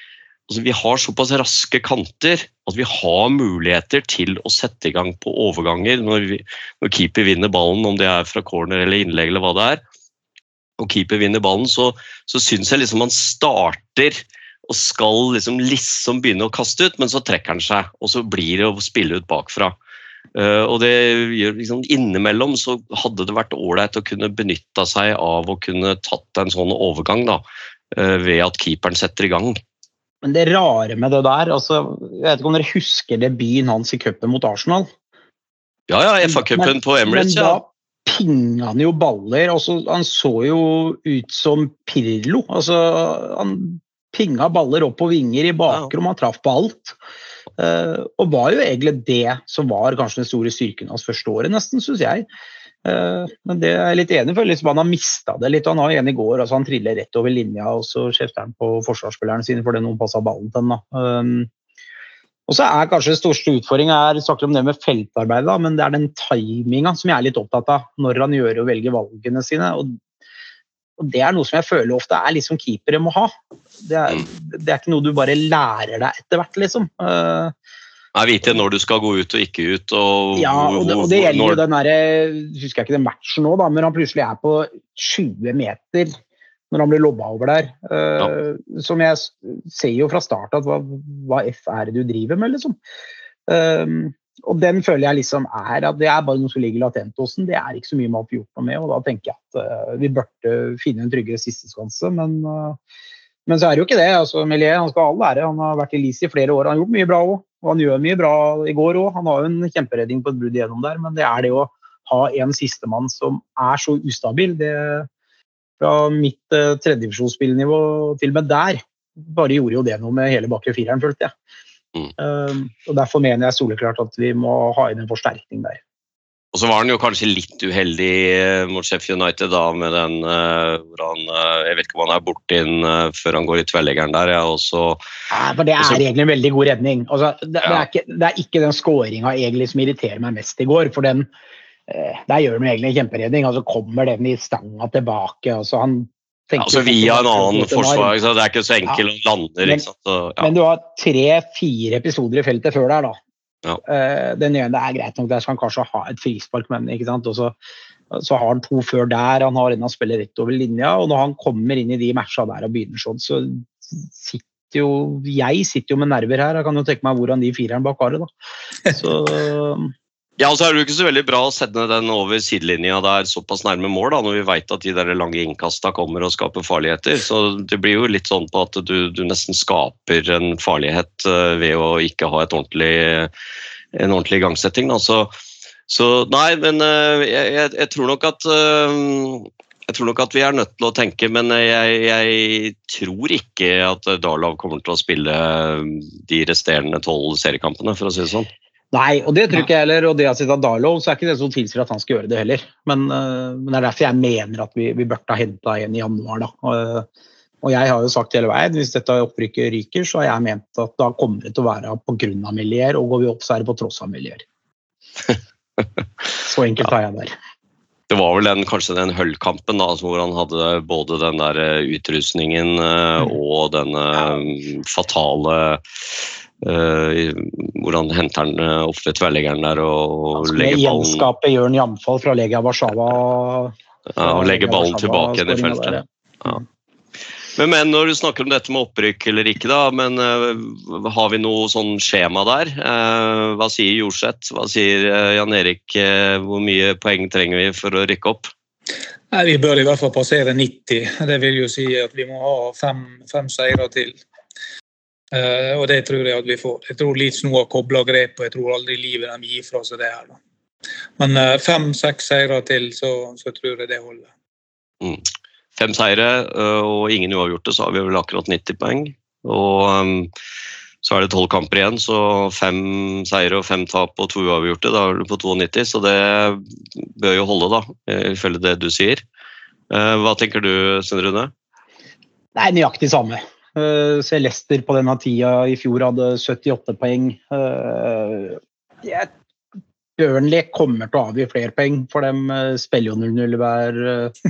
altså vi har såpass raske kanter at vi har muligheter til å sette i gang på overganger når keeper vinner ballen, om det fra corner eller innlegg eller hva det og keeper vinner ballen, så synes jeg liksom man starter og skal liksom begynne å kaste ut, men så trekker han seg, og så blir det å spille ut bakfra. Og det gjør liksom innimellom så hadde det vært ordentlig å kunne benytte seg av å kunne tatt en sånn overgang da, ved at keeperen setter i gang. Men det rare med det der, altså, jeg vet ikke om dere husker debuten hans i cupen mot Arsenal? Ja, FA-cupen på Emirates, men da pinga han jo baller, altså, han så jo ut som Pirlo, altså, han pinga baller opp på vinger i bakrom, han traff på alt. Og var jo egentlig det som var kanskje den store styrken hans første året, nesten, synes jeg. Men det er jeg litt enig for, liksom, han har mistet det litt, han har en i går, altså han triller rett over linja, og så skjefter han på forsvarsspillerne sine, fordi noen passet ballen til den da. Og så kanskje den største utfordringen snakker om det med feltarbeid da, men det den timingen som jeg litt opptatt av når han gjør og velger valgene sine, og det noe som jeg føler ofte liksom keepere må ha. Det ikke noe du bare lærer deg etter hvert, liksom. Jeg vet når du skal gå ut og ikke ut. Og det gjelder jo den der, husker jeg ikke den matchen nå da, men han plutselig på 20 meter når han blir lobba over der. Som jeg ser jo fra start at hva F det du driver med, liksom. Og den føler jeg liksom at det bare noe som ligger latent hos den. Det ikke så mye man får gjort noe med, og da tenker jeg at vi burde finne en tryggere siste skanse, men så det jo ikke det. Altså, Melier, han skal ha all ære. Han har vært i Leeds i flere år. Han har gjort mye bra også. Og han gjør mye bra i går også. Han har jo en kjemperedning på et brudd igjennom der, men det det å ha en sistemann som så ustabil, det fra mitt tredjedivisjonsspillnivå til og med der, bare gjorde jo det noe med hele bakre fireren, følte jeg. Og derfor mener jeg soleklart at vi må ha inn en forsterkning der. Og så var han jo kanskje litt uheldig mot Sheffield United da, med den hvor han, jeg vet ikke om han borte inn før han går i tverrleggeren der, ja, og så... Ja, for det egentlig en veldig god redning. Altså, det ikke den scoringen egentlig som irriterer meg mest i går, for den, der gjør han egentlig en kjemperedning, altså kommer den i stanga tilbake, altså han... Altså via en annen forsvar, det ikke så enkelt å lande, ikke sant? Så, men du har 3-4 episoder i feltet før der da. Ja. Den ene greit nok, der skal han kanskje ha et frispark, men ikke sant, og så har han 2 før der, han har en å spille rett over linja, og når han kommer inn i de matchene der og begynner sånn, så sitter jo med nerver her, jeg kan jo tenke meg hvordan de fireren bak har det da, så... Ja, og så det jo ikke så veldig bra å sette den over sidelinja der såpass nærme mål da, når vi vet at de der lange innkasta kommer og skaper farligheter, så det blir jo litt sånn på at du nesten skaper en farlighet ved å ikke ha en ordentlig gangsetting da, så nei, men jeg tror nok at vi nødt til å tenke, men jeg tror ikke at Darlov kommer til å spille de resterende 12 seriekampene, for å si det sånn. Nei, og det tror ikke jeg heller, og det å sitte av Darlow, så ikke det som tilsier at han skal gjøre det heller. Men det derfor jeg mener at vi burde ha hentet en i januar da. Og jeg har jo sagt hele veien, hvis dette opprykket ryker, så har jeg ment at da kommer det til å være på grunn av Melier, og går vi opp så det på tross av Melier. Så enkelt har jeg der. Det var vel kanskje den Hull-kampen da, hvor han hadde både den der utrustningen og den fatale... hvordan henter han opp ved tverrleggeren der og legger ballen gjenskape Jørn Jamfall fra Legia Warszawa og legger ballen tilbake inn i feltet ja. Men når du snakker om dette med opprykk eller ikke da, men har vi noe sånn skjema der? Hva sier Jorseth? Hva sier Jan Erik? Hvor mye poeng trenger vi for å rykke opp? Nei, vi bør i hvert fall passere 90. Det vil jo si at vi må ha 5 seirer til. Og det tror jeg at vi får. Jeg tror Leeds nå har koblet grep, og jeg tror aldri livet de gir fra seg det her. Da. Men 5-6 seirer til, så tror jeg det holder. 5 seire og ingen uavgjorte, så har vi vel akkurat 90 poeng. Og så det 12 kamper igjen, så 5 seire og 5 tap og 2 uavgjorte, da du på 92, så det bør jo holde da, ifølge det du sier. Hva tenker du, Sindre? Nei, nøyaktig samme. Så Leicester på denne tida i fjor hadde 78 poeng. Burnley kommer til å avgi flere poeng, for de spiller jo 0-0 hver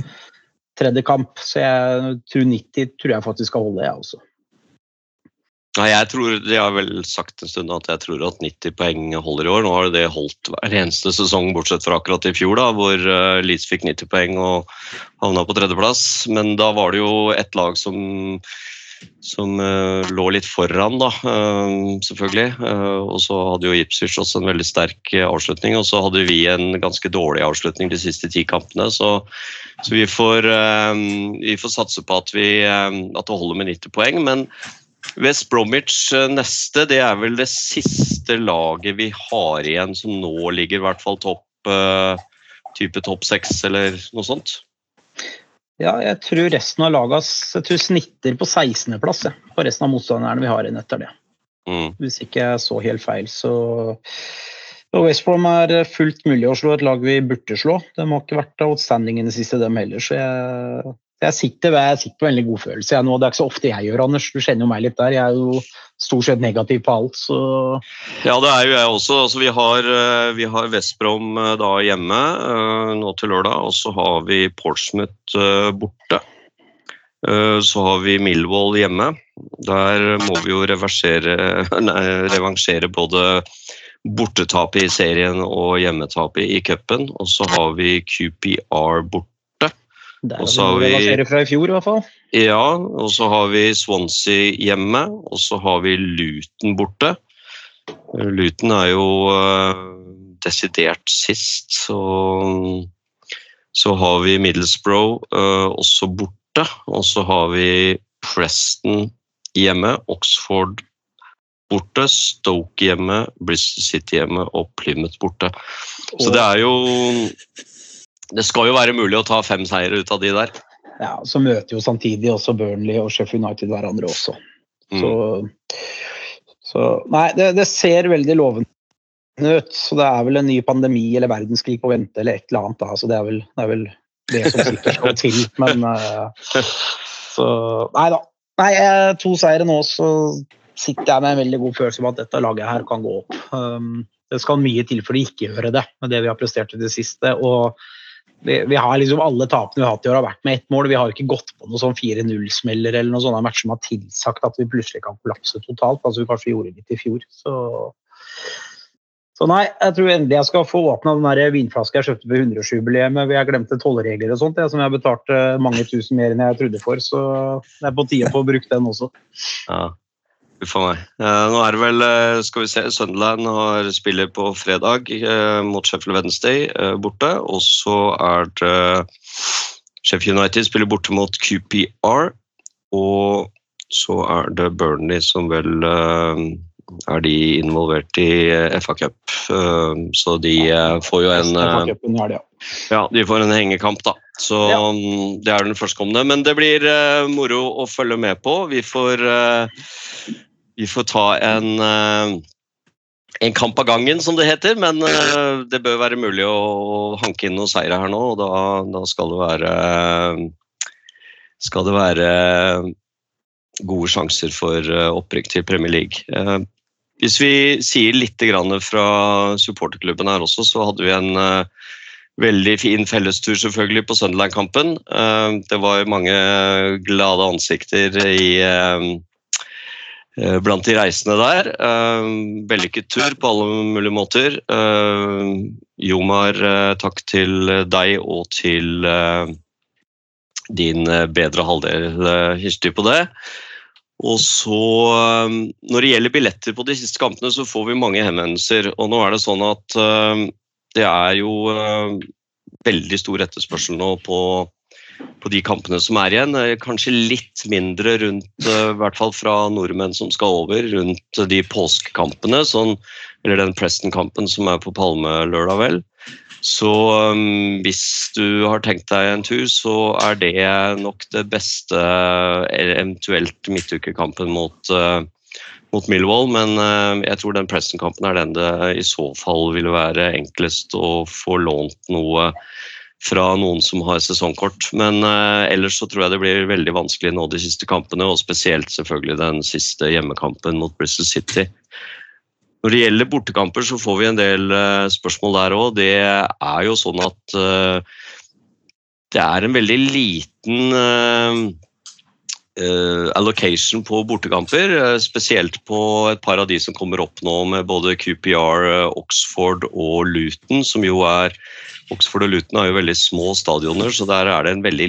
tredje kamp, så jeg tror 90 tror jeg faktisk skal holde, jeg også. Nei, jeg har vel sagt en stund at jeg tror at 90 poeng holder i år. Nå har det holdt hver eneste sesong, bortsett fra akkurat i fjor, da, hvor Leeds fikk 90 poeng og havna på tredjeplass. Men da var det jo et lag som lå litt foran, da, selvfølgelig. Og så hadde jo Ipswich også en veldig sterk avslutning, og så hadde vi en ganske dårlig avslutning de siste 10 kampene. Så vi får satse på at det holder med 90 poeng, men West Bromwich neste, det vel det siste laget vi har igjen som nå ligger i hvert fall type topp 6 eller noe sånt. Ja, jeg tror resten av laget snitter på 16. plass på resten av motstanderne vi har inn etter det. Hvis ikke jeg så helt feil, så West Brom fullt mulig å slå et lag vi burde slå. De har ikke vært outstanding i det siste dem heller, så jeg sitter på en veldig god følelse. Det ikke så ofte jeg gjør, Anders. Du kjenner jo meg litt der. Jeg jo stort sett negativ på alt. Så. Ja, det jo jeg også. Altså, vi har West Brom da hjemme nå til lørdag, og så har vi Portsmouth borte. Så har vi Millwall hjemme. Der må vi jo revansjere både bortetapet i serien og hjemmetapet i cupen. Og så har vi QPR borte. Og så har vi fra i fjor i hvert fall. Ja, og så har vi Swansea hjemme, og så har vi Luton borte. Luton jo desidert sist, så har vi Middlesbrough også borte, og så har vi Preston hjemme, Oxford borte, Stoke hjemme, Bristol City hjemme og Plymouth borte. Så det skal jo være mulig å ta 5 seire ut av de der. Ja, så møter jo samtidig også Burnley og Sheffield United hverandre også. Så nei, det ser veldig lovende ut. Så det vel en ny pandemi eller verdenskrig på vente eller et eller annet da. Så det vel det som sikkert skal til. Men så nei da. Nei, 2 seire nå, så sitter jeg med en veldig god følelse om at dette laget her kan gå opp. Det skal mye til for å ikke gjøre det med det vi har prestert i det siste, og vi har liksom alle tapene vi har hatt i år har vært med 1 mål. Vi har jo ikke gått på noen sånn 4-0-smeller eller noen sånne matcher som har tilsagt at vi plutselig kan kollapse totalt. Altså vi kanskje gjorde litt i fjor. Så nei, jeg tror endelig jeg skal få åpnet den der vinflaske jeg kjøpte ved 100-årsjubileet. Vi har glemt tollregler og sånt, som jeg har betalt mange tusen mer enn jeg trodde for. Så det på tide på å bruke den også. Ja. For meg. Nå det vel, skal vi se, Sunderland spiller på fredag mot Sheffield Wednesday borte, og så det Sheffield United spiller borte mot QPR, og så det Burnley som vel de involvert i FA Cup, så de får jo de får en hengekamp da. Så det den førstkommende, men det blir moro å følge med på. Vi får ta en kamp av gangen, som det heter, men det bør være mulig å hanke inn noen seire her nå, og da skal det være gode sjanser for opprykk til Premier League. Hvis vi sier litt grann fra supporterklubben her også, så hadde vi en veldig fin fellestur selvfølgelig på Sunderland-kampen. Det var mange glade ansikter blant de reisende der. Vellykket tur på alle mulige måter. Jomar, takk til deg og til din bedre halvdel hyrstig på det. Og så, når det gjelder billetter på de siste kampene, så får vi mange henvendelser. Og nå det sånn at det jo veldig stor etterspørsel nå på de kampene som igjen. Kanskje litt mindre rundt, i hvert fall fra nordmenn som skal over, rundt de påskekampene, eller den Preston-kampen som på Palme lørdag vel. Så hvis du har tenkt deg en tur, så det nok det beste, eventuelt midtukekampen mot Millwall, men jeg tror den Preston-kampen den det i så fall ville være enklest å få lånt noe fra noen som har sesongkort. Men ellers så tror jeg det blir veldig vanskelig nå de siste kampene, og spesielt selvfølgelig den siste hjemmekampen mot Bristol City. Når det gjelder bortekamper så får vi en del spørsmål der også. Det jo sånn at det en veldig liten allocation på bortekamper, spesielt på et par av de som kommer opp nå med både QPR, Oxford og Luton, som jo Oxford og Luton er jo veldig små stadioner, så der er det en veldig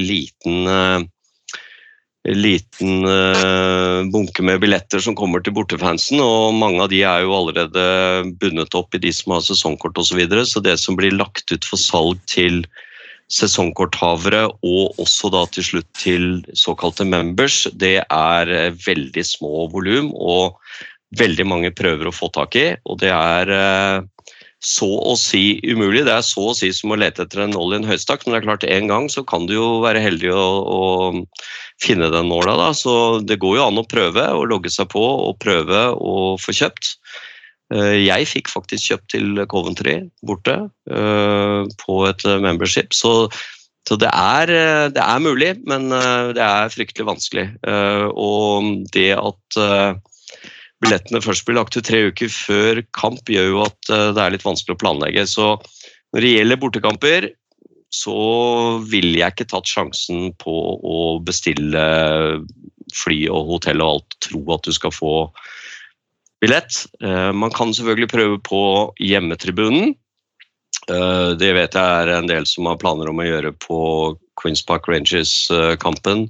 liten bunke med billetter som kommer til bortefansen, og mange av de er jo allerede bundet opp i de som har sesongkort og så videre, så det som blir lagt ut for salg til sesongkorthavere og også da til slutt til såkalte members, det er veldig små volum og veldig mange prøver å få tak i, og det er så å si umulig. Det er så å si som å lete etter en nål i en høystakk, men det er klart en gang så kan du jo være heldig å finne den nåla da, så det går jo an å prøve å logge seg på og prøve å få kjøpt. Jeg fikk faktisk kjøpt til Coventry borte på et membership, så det er mulig, men det er fryktelig vanskelig. Og det at billettene først blir lagt ut 3 uker før kamp gjør jo at det er litt vanskelig å planlegge. Så når det gjelder bortekamper, så vil jeg ikke tatt sjansen på å bestille fly og hotell og alt, tro at du skal få billett. Man kan selvfølgelig prøve på hjemmetribunen. Det vet jeg er en del som har planer om å gjøre på Queen's Park Rangers-kampen.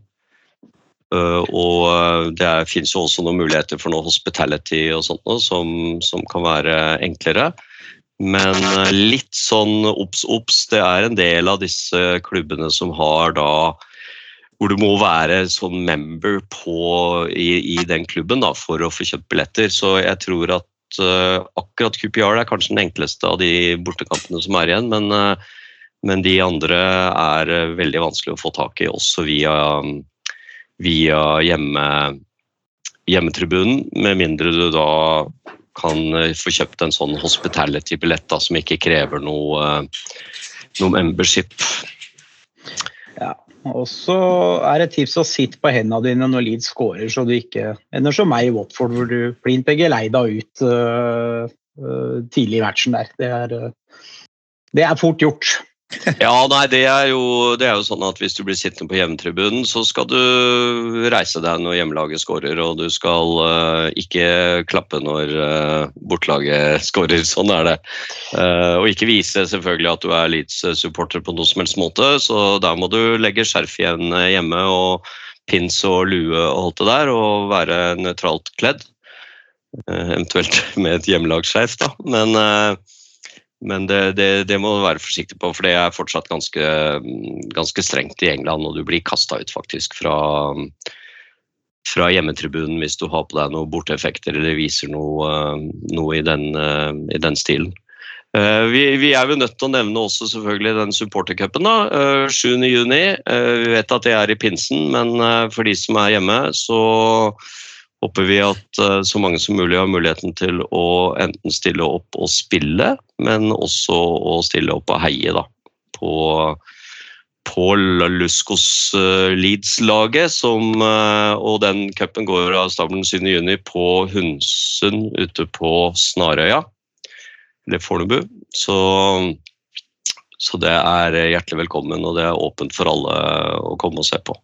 Og det finnes jo også noen muligheter for noe hospitality og sånt noe, som kan være enklere. Men litt sånn obs, det er en del av disse klubbene som har da hvor du må være sånn member i den klubben da, for å få kjøpt billetter. Så jeg tror at akkurat QPR er kanskje den enkleste av de bortekampene som er igjen, men de andre er veldig vanskelig å få tak i, også via hjemmetribunen, med mindre du da kan få kjøpt en sånn hospitality-billett da, som ikke krever noe membership. Ja. Og så er det tips å sitte på hendene dine når Leeds scorer, så du ikke ender som meg i Watford, hvor du plint begge leida ut tidlig i matchen der. Det er fort gjort. Ja, nei, det er jo sånn at hvis du blir sittende på hjemmetribunen, så skal du reise deg når hjemmelaget scorer, og du skal ikke klappe når bortlaget scorer, sånn er det. Og ikke vise selvfølgelig at du er Leeds-supporter på noe som helst måte, så der må du legge skjerf igjen hjemme, og pins og lue og alt det der, og være nøytralt kledd, eventuelt med et hjemmelagsskjerf da, men det må du være forsiktig på, for det er fortsatt ganske strengt i England, og du blir kastet ut faktisk fra hjemmetribunen hvis du har på deg noen borteeffekter eller viser noe i den stilen. Vi er jo nødt til å nevne også selvfølgelig den supportercupen da, 7. juni. Vi vet at det er i pinsen, men for de som er hjemme så håper vi at så mange som mulig har muligheten til å enten stille opp og spille, men også å stille opp og heie da, på Luskos Leeds-laget, og den cupen går av stabelen 7. juni på Hundsund ute på Snarøya, eller Fornebu, så det er hjertelig velkommen, og det er åpent for alle å komme og se på.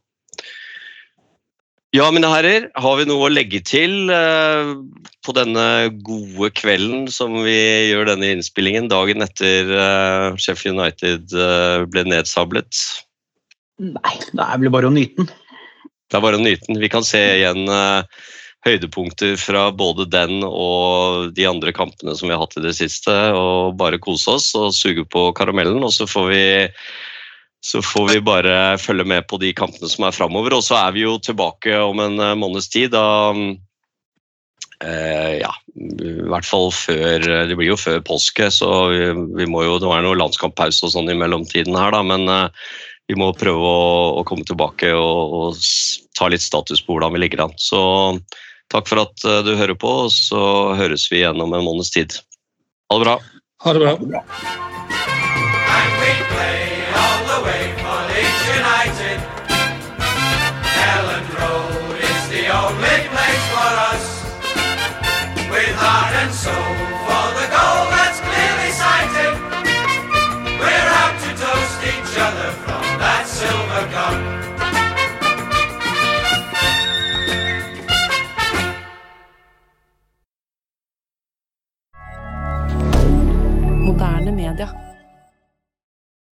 Ja, mine herrer, har vi noe å legge til på denne gode kvelden som vi gjør denne innspillingen dagen etter Sheffield United ble nedsablet? Nei, det er vel bare å nyte den. Det er bare å nyte den. Vi kan se igjen høydepunkter fra både den og de andre kampene som vi har hatt i det siste, og bare kose oss og suge på karamellen, og så får vi bare følge med på de kampene som er fremover, og så er vi jo tilbake om en måneds tid, da, i hvert fall det blir jo før påske, så vi må jo, det er noe landskamppause og sånn i mellomtiden her da, men vi må prøve å komme tilbake og ta litt status på hvordan vi ligger an. Så takk for at du hører på, og så høres vi igjen om en måneds tid. Ha det bra. Ha det bra. And we play all the way for Leeds United.